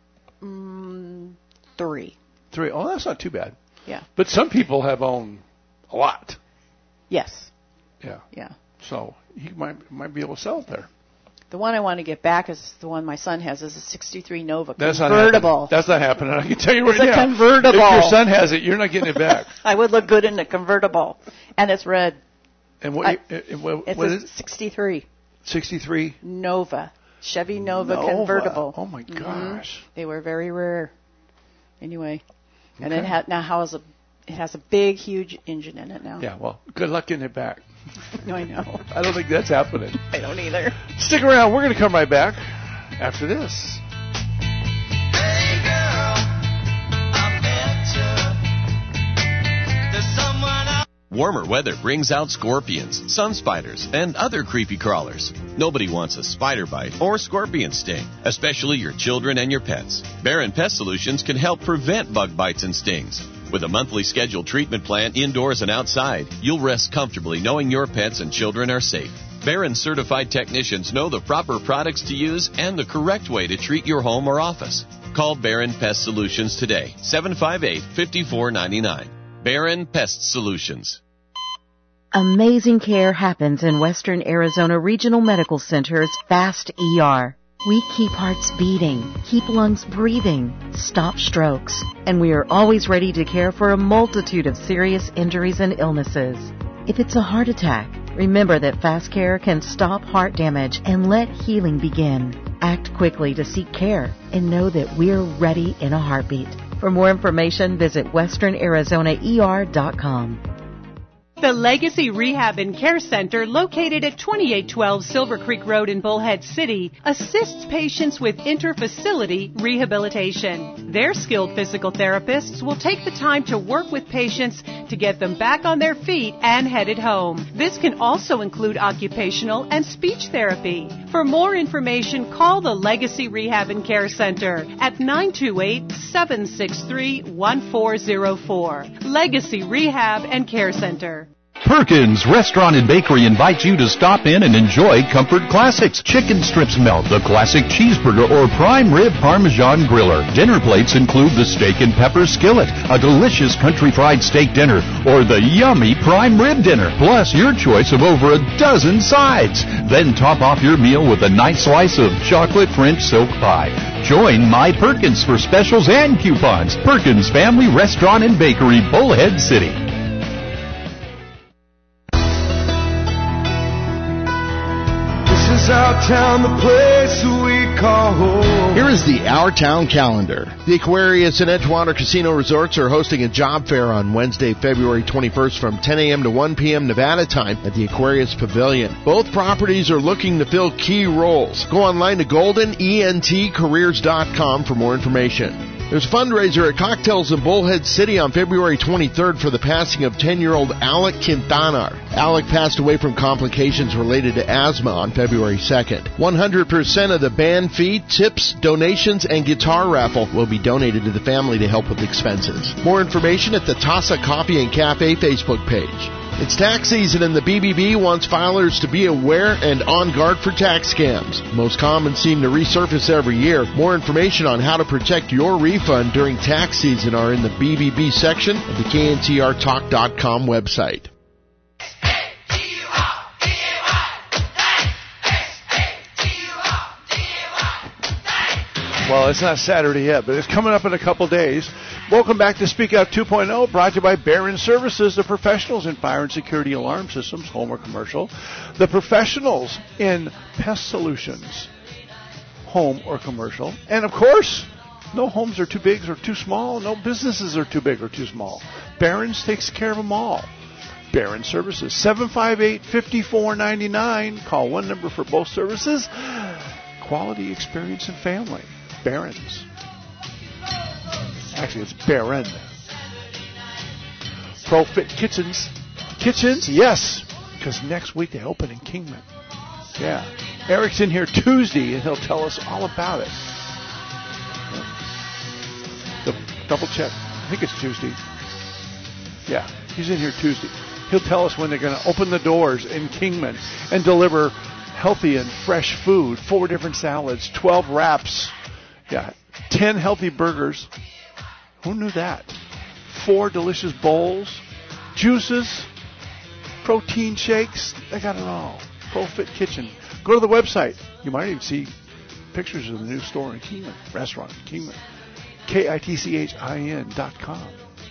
Speaker 18: 3.
Speaker 2: 3. Oh, that's not too bad.
Speaker 18: Yeah.
Speaker 2: But some people have owned a lot.
Speaker 18: Yes.
Speaker 2: Yeah.
Speaker 18: Yeah.
Speaker 2: So he might be able to sell it there.
Speaker 18: The one I want to get back is the one my son has. Is a '63 Nova
Speaker 2: convertible.
Speaker 18: That's
Speaker 2: not happening. I can tell you right now.
Speaker 18: It's a convertible.
Speaker 2: If your son has it, you're not getting it back.
Speaker 18: I would look good in a convertible, and it's red.
Speaker 2: And what is
Speaker 18: it? 63.
Speaker 2: 63
Speaker 18: Nova, Chevy Nova convertible.
Speaker 2: Oh my gosh!
Speaker 18: Mm-hmm. They were very rare. Anyway, and it has a big, huge engine in it now.
Speaker 2: Yeah. Well, good luck getting it back.
Speaker 18: No, I know.
Speaker 2: I don't think that's happening.
Speaker 18: I don't either.
Speaker 2: Stick around. We're going to come right back after this.
Speaker 5: Hey girl, I bet you there's someone out.
Speaker 20: Warmer weather brings out scorpions, sun spiders, and other creepy crawlers. Nobody wants a spider bite or scorpion sting, especially your children and your pets. Barron Pest Solutions can help prevent bug bites and stings. With a monthly scheduled treatment plan indoors and outside, you'll rest comfortably knowing your pets and children are safe. Barron certified technicians know the proper products to use and the correct way to treat your home or office. Call Barron Pest Solutions today, 758-5499. Barron Pest Solutions.
Speaker 10: Amazing care happens in Western Arizona Regional Medical Center's FAST ER. We keep hearts beating, keep lungs breathing, stop strokes, and we are always ready to care for a multitude of serious injuries and illnesses. If it's a heart attack, remember that Fast Care can stop heart damage and let healing begin. Act quickly to seek care and know that we're ready in a heartbeat. For more information, visit westernarizona.er.com.
Speaker 21: The Legacy Rehab and Care Center, located at 2812 Silver Creek Road in Bullhead City, assists patients with inter-facility rehabilitation. Their skilled physical therapists will take the time to work with patients to get them back on their feet and headed home. This can also include occupational and speech therapy. For more information, call the Legacy Rehab and Care Center at 928-763-1404. Legacy Rehab and Care Center.
Speaker 6: Perkins Restaurant and Bakery invites you to stop in and enjoy comfort classics. Chicken strips melt, the classic cheeseburger, or prime rib Parmesan griller. Dinner plates include the steak and pepper skillet, a delicious country fried steak dinner, or the yummy prime rib dinner, plus your choice of over a dozen sides. Then top off your meal with a nice slice of chocolate French silk pie. Join My Perkins for specials and coupons. Perkins Family Restaurant and Bakery, Bullhead City.
Speaker 22: This is our town, the place we call home.
Speaker 1: Here is the Our Town calendar. The Aquarius and Edgewater Casino Resorts are hosting a job fair on Wednesday, February 21st from 10 a.m. to 1 p.m. Nevada time at the Aquarius Pavilion. Both properties are looking to fill key roles. Go online to goldenentcareers.com for more information. There's a fundraiser at Cocktails in Bullhead City on February 23rd for the passing of 10-year-old Alec Quintanar. Alec passed away from complications related to asthma on February 2nd. 100% of the band fee, tips, donations, and guitar raffle will be donated to the family to help with expenses. More information at the Tassa Coffee and Cafe Facebook page. It's tax season and the BBB wants filers to be aware and on guard for tax scams. Most common seem to resurface every year. More information on how to protect your refund during tax season are in the BBB section of the KNTRTalk.com website.
Speaker 2: Well, it's not Saturday yet, but it's coming up in a couple days. Welcome back to Speak Out 2.0, brought to you by Barron Services, the professionals in fire and security alarm systems, home or commercial. The professionals in pest solutions, home or commercial. And, of course, no homes are too big or too small. No businesses are too big or too small. Barron's takes care of them all. Barron Services, 758-5499. Call one number for both services. Quality, experience, and family. Barron's. Actually, it's Barron. ProFit Kitchens. Kitchens? Yes. Because next week they open in Kingman. Yeah. Eric's in here Tuesday, and he'll tell us all about it. So, double check. I think it's Tuesday. Yeah. He's in here Tuesday. He'll tell us when they're going to open the doors in Kingman and deliver healthy and fresh food. 4 different salads, 12 wraps. Yeah, 10 healthy burgers. Who knew that? 4 delicious bowls, juices, protein shakes. They got it all. ProFit Kitchen. Go to the website. You might even see pictures of the new store in Kingman, restaurant in Kingman. KITCHIN.com.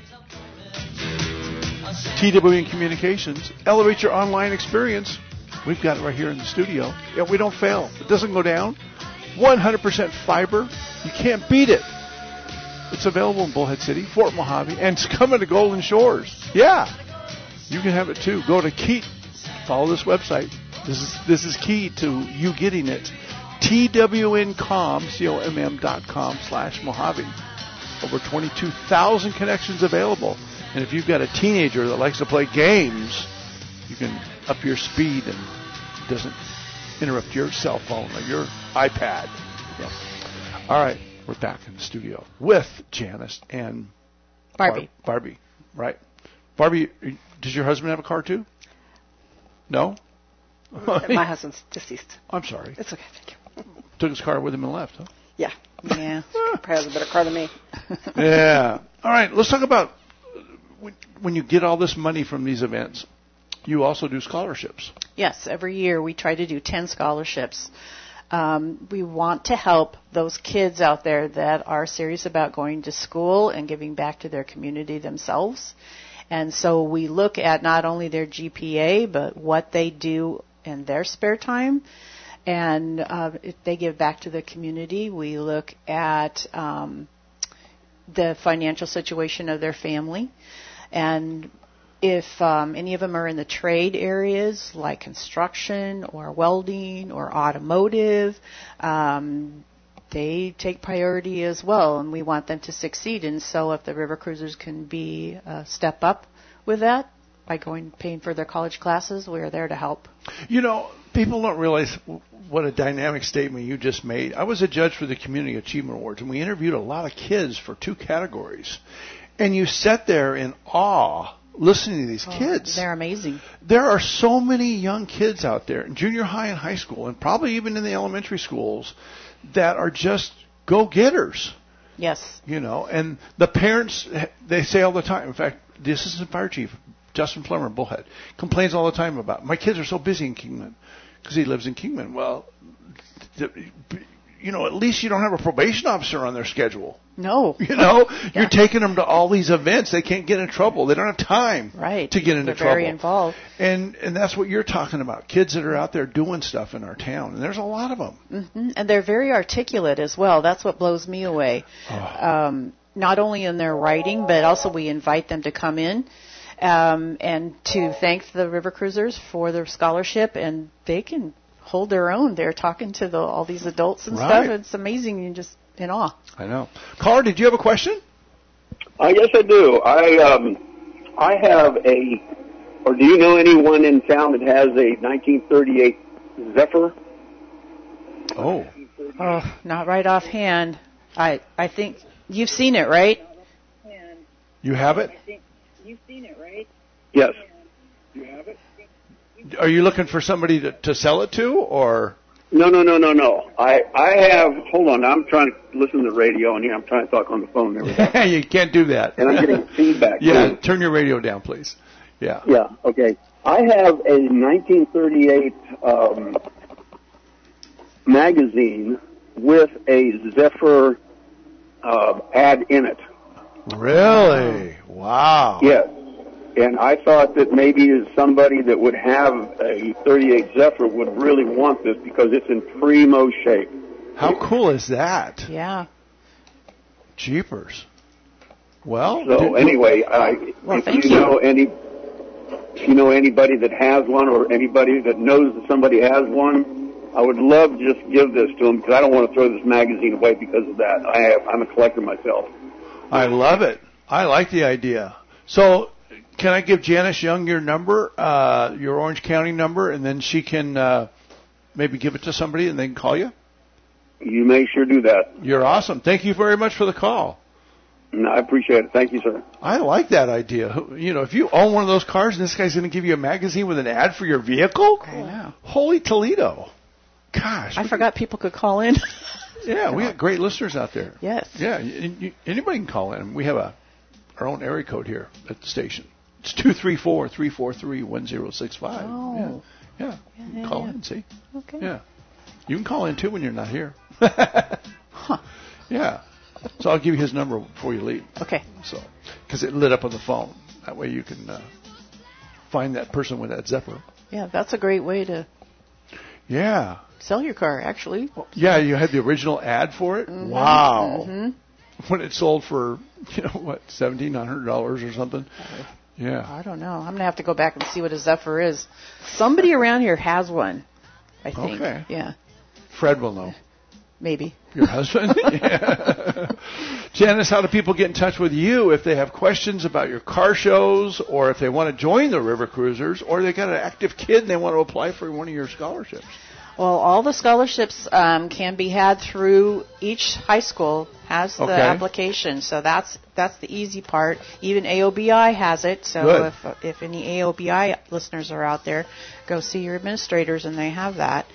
Speaker 2: TWN Communications. Elevate your online experience. We've got it right here in the studio. Yeah, we don't fail. It doesn't go down. 100% fiber. You can't beat it. It's available in Bullhead City, Fort Mojave, and it's coming to Golden Shores. Yeah. You can have it too. Go to Key. Follow this website. This is key to you getting it. TWNcom.com/Mojave. Over 22,000 connections available. And if you've got a teenager that likes to play games, you can up your speed and it doesn't interrupt your cell phone or your iPad. Yeah. All right, we're back in the studio with Janice and
Speaker 18: Barbie.
Speaker 2: Barbie, right? Barbie, does your husband have a car too? No?
Speaker 19: My husband's deceased.
Speaker 2: I'm sorry.
Speaker 19: It's okay, thank you.
Speaker 2: Took his car with him and left, huh?
Speaker 19: Yeah.
Speaker 18: Yeah.
Speaker 19: Probably has a better car than me.
Speaker 2: Yeah. All right, let's talk about when you get all this money from these events. You also do scholarships.
Speaker 18: Yes, every year we try to do 10 scholarships. We want to help those kids out there that are serious about going to school and giving back to their community themselves. And so we look at not only their GPA, but what they do in their spare time. And if they give back to the community, we look at the financial situation of their family. And if any of them are in the trade areas like construction or welding or automotive, they take priority as well, and we want them to succeed. And so if the River Cruisers can be a step up with that by paying for their college classes, we are there to help.
Speaker 2: You know, people don't realize what a dynamic statement you just made. I was a judge for the Community Achievement Awards, and we interviewed a lot of kids for 2 categories. And you sat there in awe listening to these kids.
Speaker 18: They're amazing.
Speaker 2: There are so many young kids out there in junior high and high school, and probably even in the elementary schools, that are just go-getters.
Speaker 18: Yes.
Speaker 2: You know, and the parents, they say all the time, in fact, the Assistant Fire Chief, Justin Plummer, Bullhead, complains all the time about, my kids are so busy in Kingman, because he lives in Kingman. Well, at least you don't have a probation officer on their schedule.
Speaker 18: No.
Speaker 2: You're taking them to all these events. They can't get in trouble. They don't have time to get into trouble.
Speaker 18: They're very involved.
Speaker 2: And that's what you're talking about, kids that are out there doing stuff in our town. And there's a lot of them.
Speaker 18: Mm-hmm. And they're very articulate as well. That's what blows me away. Not only in their writing, but also we invite them to come in and to thank the River Cruisers for their scholarship, and they can hold their own. They're talking to all these adults and stuff. It's amazing. You're just in awe.
Speaker 2: I know. Caller, did you have a question?
Speaker 7: Yes, I do. I have or do you know anyone in town that has a 1938 Zephyr?
Speaker 18: Oh, not right offhand. I think you've seen it, right?
Speaker 2: You have it?
Speaker 7: You've seen it, right? Yes. You have it?
Speaker 2: Are you looking for somebody to sell it to, or?
Speaker 7: No. I have. Hold on. I'm trying to listen to the radio, and I'm trying to talk on the phone. There
Speaker 2: you can't do that.
Speaker 7: And I'm getting feedback.
Speaker 2: Yeah, turn your radio down, please. Yeah.
Speaker 7: Yeah. Okay. I have a 1938 magazine with a Zephyr ad in it.
Speaker 2: Really? Wow.
Speaker 7: Yes. And I thought that maybe somebody that would have a 38 Zephyr would really want this because it's in primo shape.
Speaker 2: How cool is that?
Speaker 18: Yeah.
Speaker 2: Jeepers. Well.
Speaker 7: So anyway, if you know anybody that has one, or anybody that knows that somebody has one, I would love to just give this to them because I don't want to throw this magazine away because of that. I'm a collector myself.
Speaker 2: I love it. I like the idea. So. Can I give Janice Young your number, your Orange County number, and then she can maybe give it to somebody and they can call you?
Speaker 7: You may sure do that.
Speaker 2: You're awesome. Thank you very much for the call.
Speaker 7: No, I appreciate it. Thank you, sir.
Speaker 2: I like that idea. If you own one of those cars and this guy's going to give you a magazine with an ad for your vehicle,
Speaker 18: I know.
Speaker 2: Holy Toledo. Gosh.
Speaker 18: I forgot people could call in.
Speaker 2: Yeah, we got great listeners out there.
Speaker 18: Yes.
Speaker 2: Yeah, anybody can call in. We have our own area code here at the station. It's 234-343-1065.
Speaker 18: Oh.
Speaker 2: Yeah. Call in, see?
Speaker 18: Okay.
Speaker 2: Yeah. You can call in, too, when you're not here.
Speaker 18: Huh.
Speaker 2: Yeah. So I'll give you his number before you leave.
Speaker 18: Okay.
Speaker 2: So, because it lit up on the phone. That way you can find that person with that Zephyr.
Speaker 18: Yeah, that's a great way to sell your car, actually.
Speaker 2: Yeah, you had the original ad for it?
Speaker 18: Mm-hmm.
Speaker 2: Wow.
Speaker 18: Mm-hmm.
Speaker 2: When it sold for, $1,700 or something? Yeah.
Speaker 18: I don't know. I'm going to have to go back and see what a Zephyr is. Somebody around here has one, I think.
Speaker 2: Okay.
Speaker 18: Yeah.
Speaker 2: Fred will know.
Speaker 18: Maybe.
Speaker 2: Your husband? Yeah. Janice, how do people get in touch with you if they have questions about your car shows, or if they want to join the River Cruisers, or they got an active kid and they want to apply for one of your scholarships?
Speaker 18: Well, all the scholarships can be had through each high school has the application, so that's the easy part. Even AOBI has it, so if any AOBI listeners are out there, go see your administrators and they have that.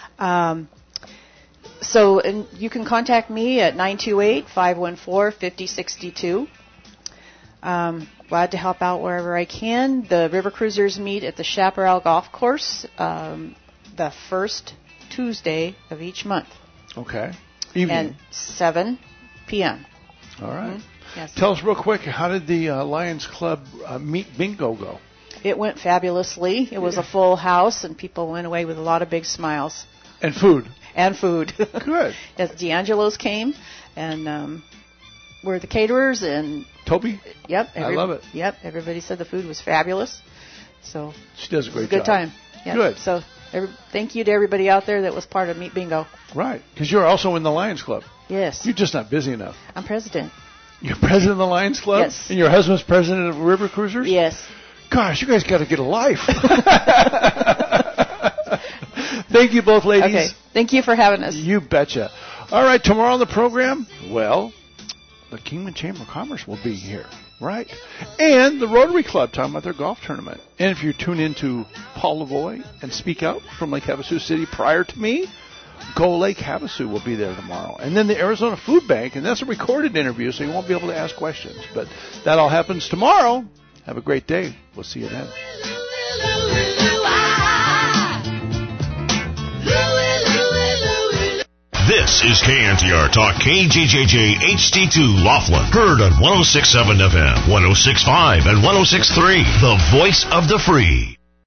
Speaker 18: And you can contact me at 928-514-5062. Glad to help out wherever I can. The River Cruisers meet at the Chaparral Golf Course the first Tuesday of each month.
Speaker 2: Okay. Evening.
Speaker 18: And 7 p.m.
Speaker 2: All right.
Speaker 18: Mm-hmm. Yes.
Speaker 2: Tell us real quick, how did the Lions Club Meet Bingo go?
Speaker 18: It went fabulously. It was a full house, and people went away with a lot of big smiles.
Speaker 2: And food.
Speaker 18: And food.
Speaker 2: Good.
Speaker 18: Yes, D'Angelo's came, and we're the caterers, and
Speaker 2: Toby?
Speaker 18: Yep.
Speaker 2: I love it.
Speaker 18: Yep. Everybody said the food was fabulous. So
Speaker 2: she does a great
Speaker 18: job. Good time. Yep.
Speaker 2: Good.
Speaker 18: So thank you to everybody out there that was part of Meet Bingo.
Speaker 2: Right. Because you're also in the Lions Club.
Speaker 18: Yes.
Speaker 2: You're just not busy enough.
Speaker 18: I'm president.
Speaker 2: You're president of the Lions Club?
Speaker 18: Yes.
Speaker 2: And your husband's president of River Cruisers?
Speaker 18: Yes.
Speaker 2: Gosh, you guys got to get a life. Thank you both, ladies.
Speaker 18: Okay. Thank you for having us.
Speaker 2: You betcha. All right, tomorrow on the program, well, the Kingman Chamber of Commerce will be here, right? And the Rotary Club talking about their golf tournament. And if you tune in to Paul Lavoie and Speak Out from Lake Havasu City prior to me, Go Lake Havasu will be there tomorrow. And then the Arizona Food Bank, and that's a recorded interview, so you won't be able to ask questions. But that all happens tomorrow. Have a great day. We'll see you then.
Speaker 15: This
Speaker 8: This is KNTR Talk KJJJ HD2 Laughlin. Heard on 106.7 FM, 106.5, and 106.3. The voice of the free.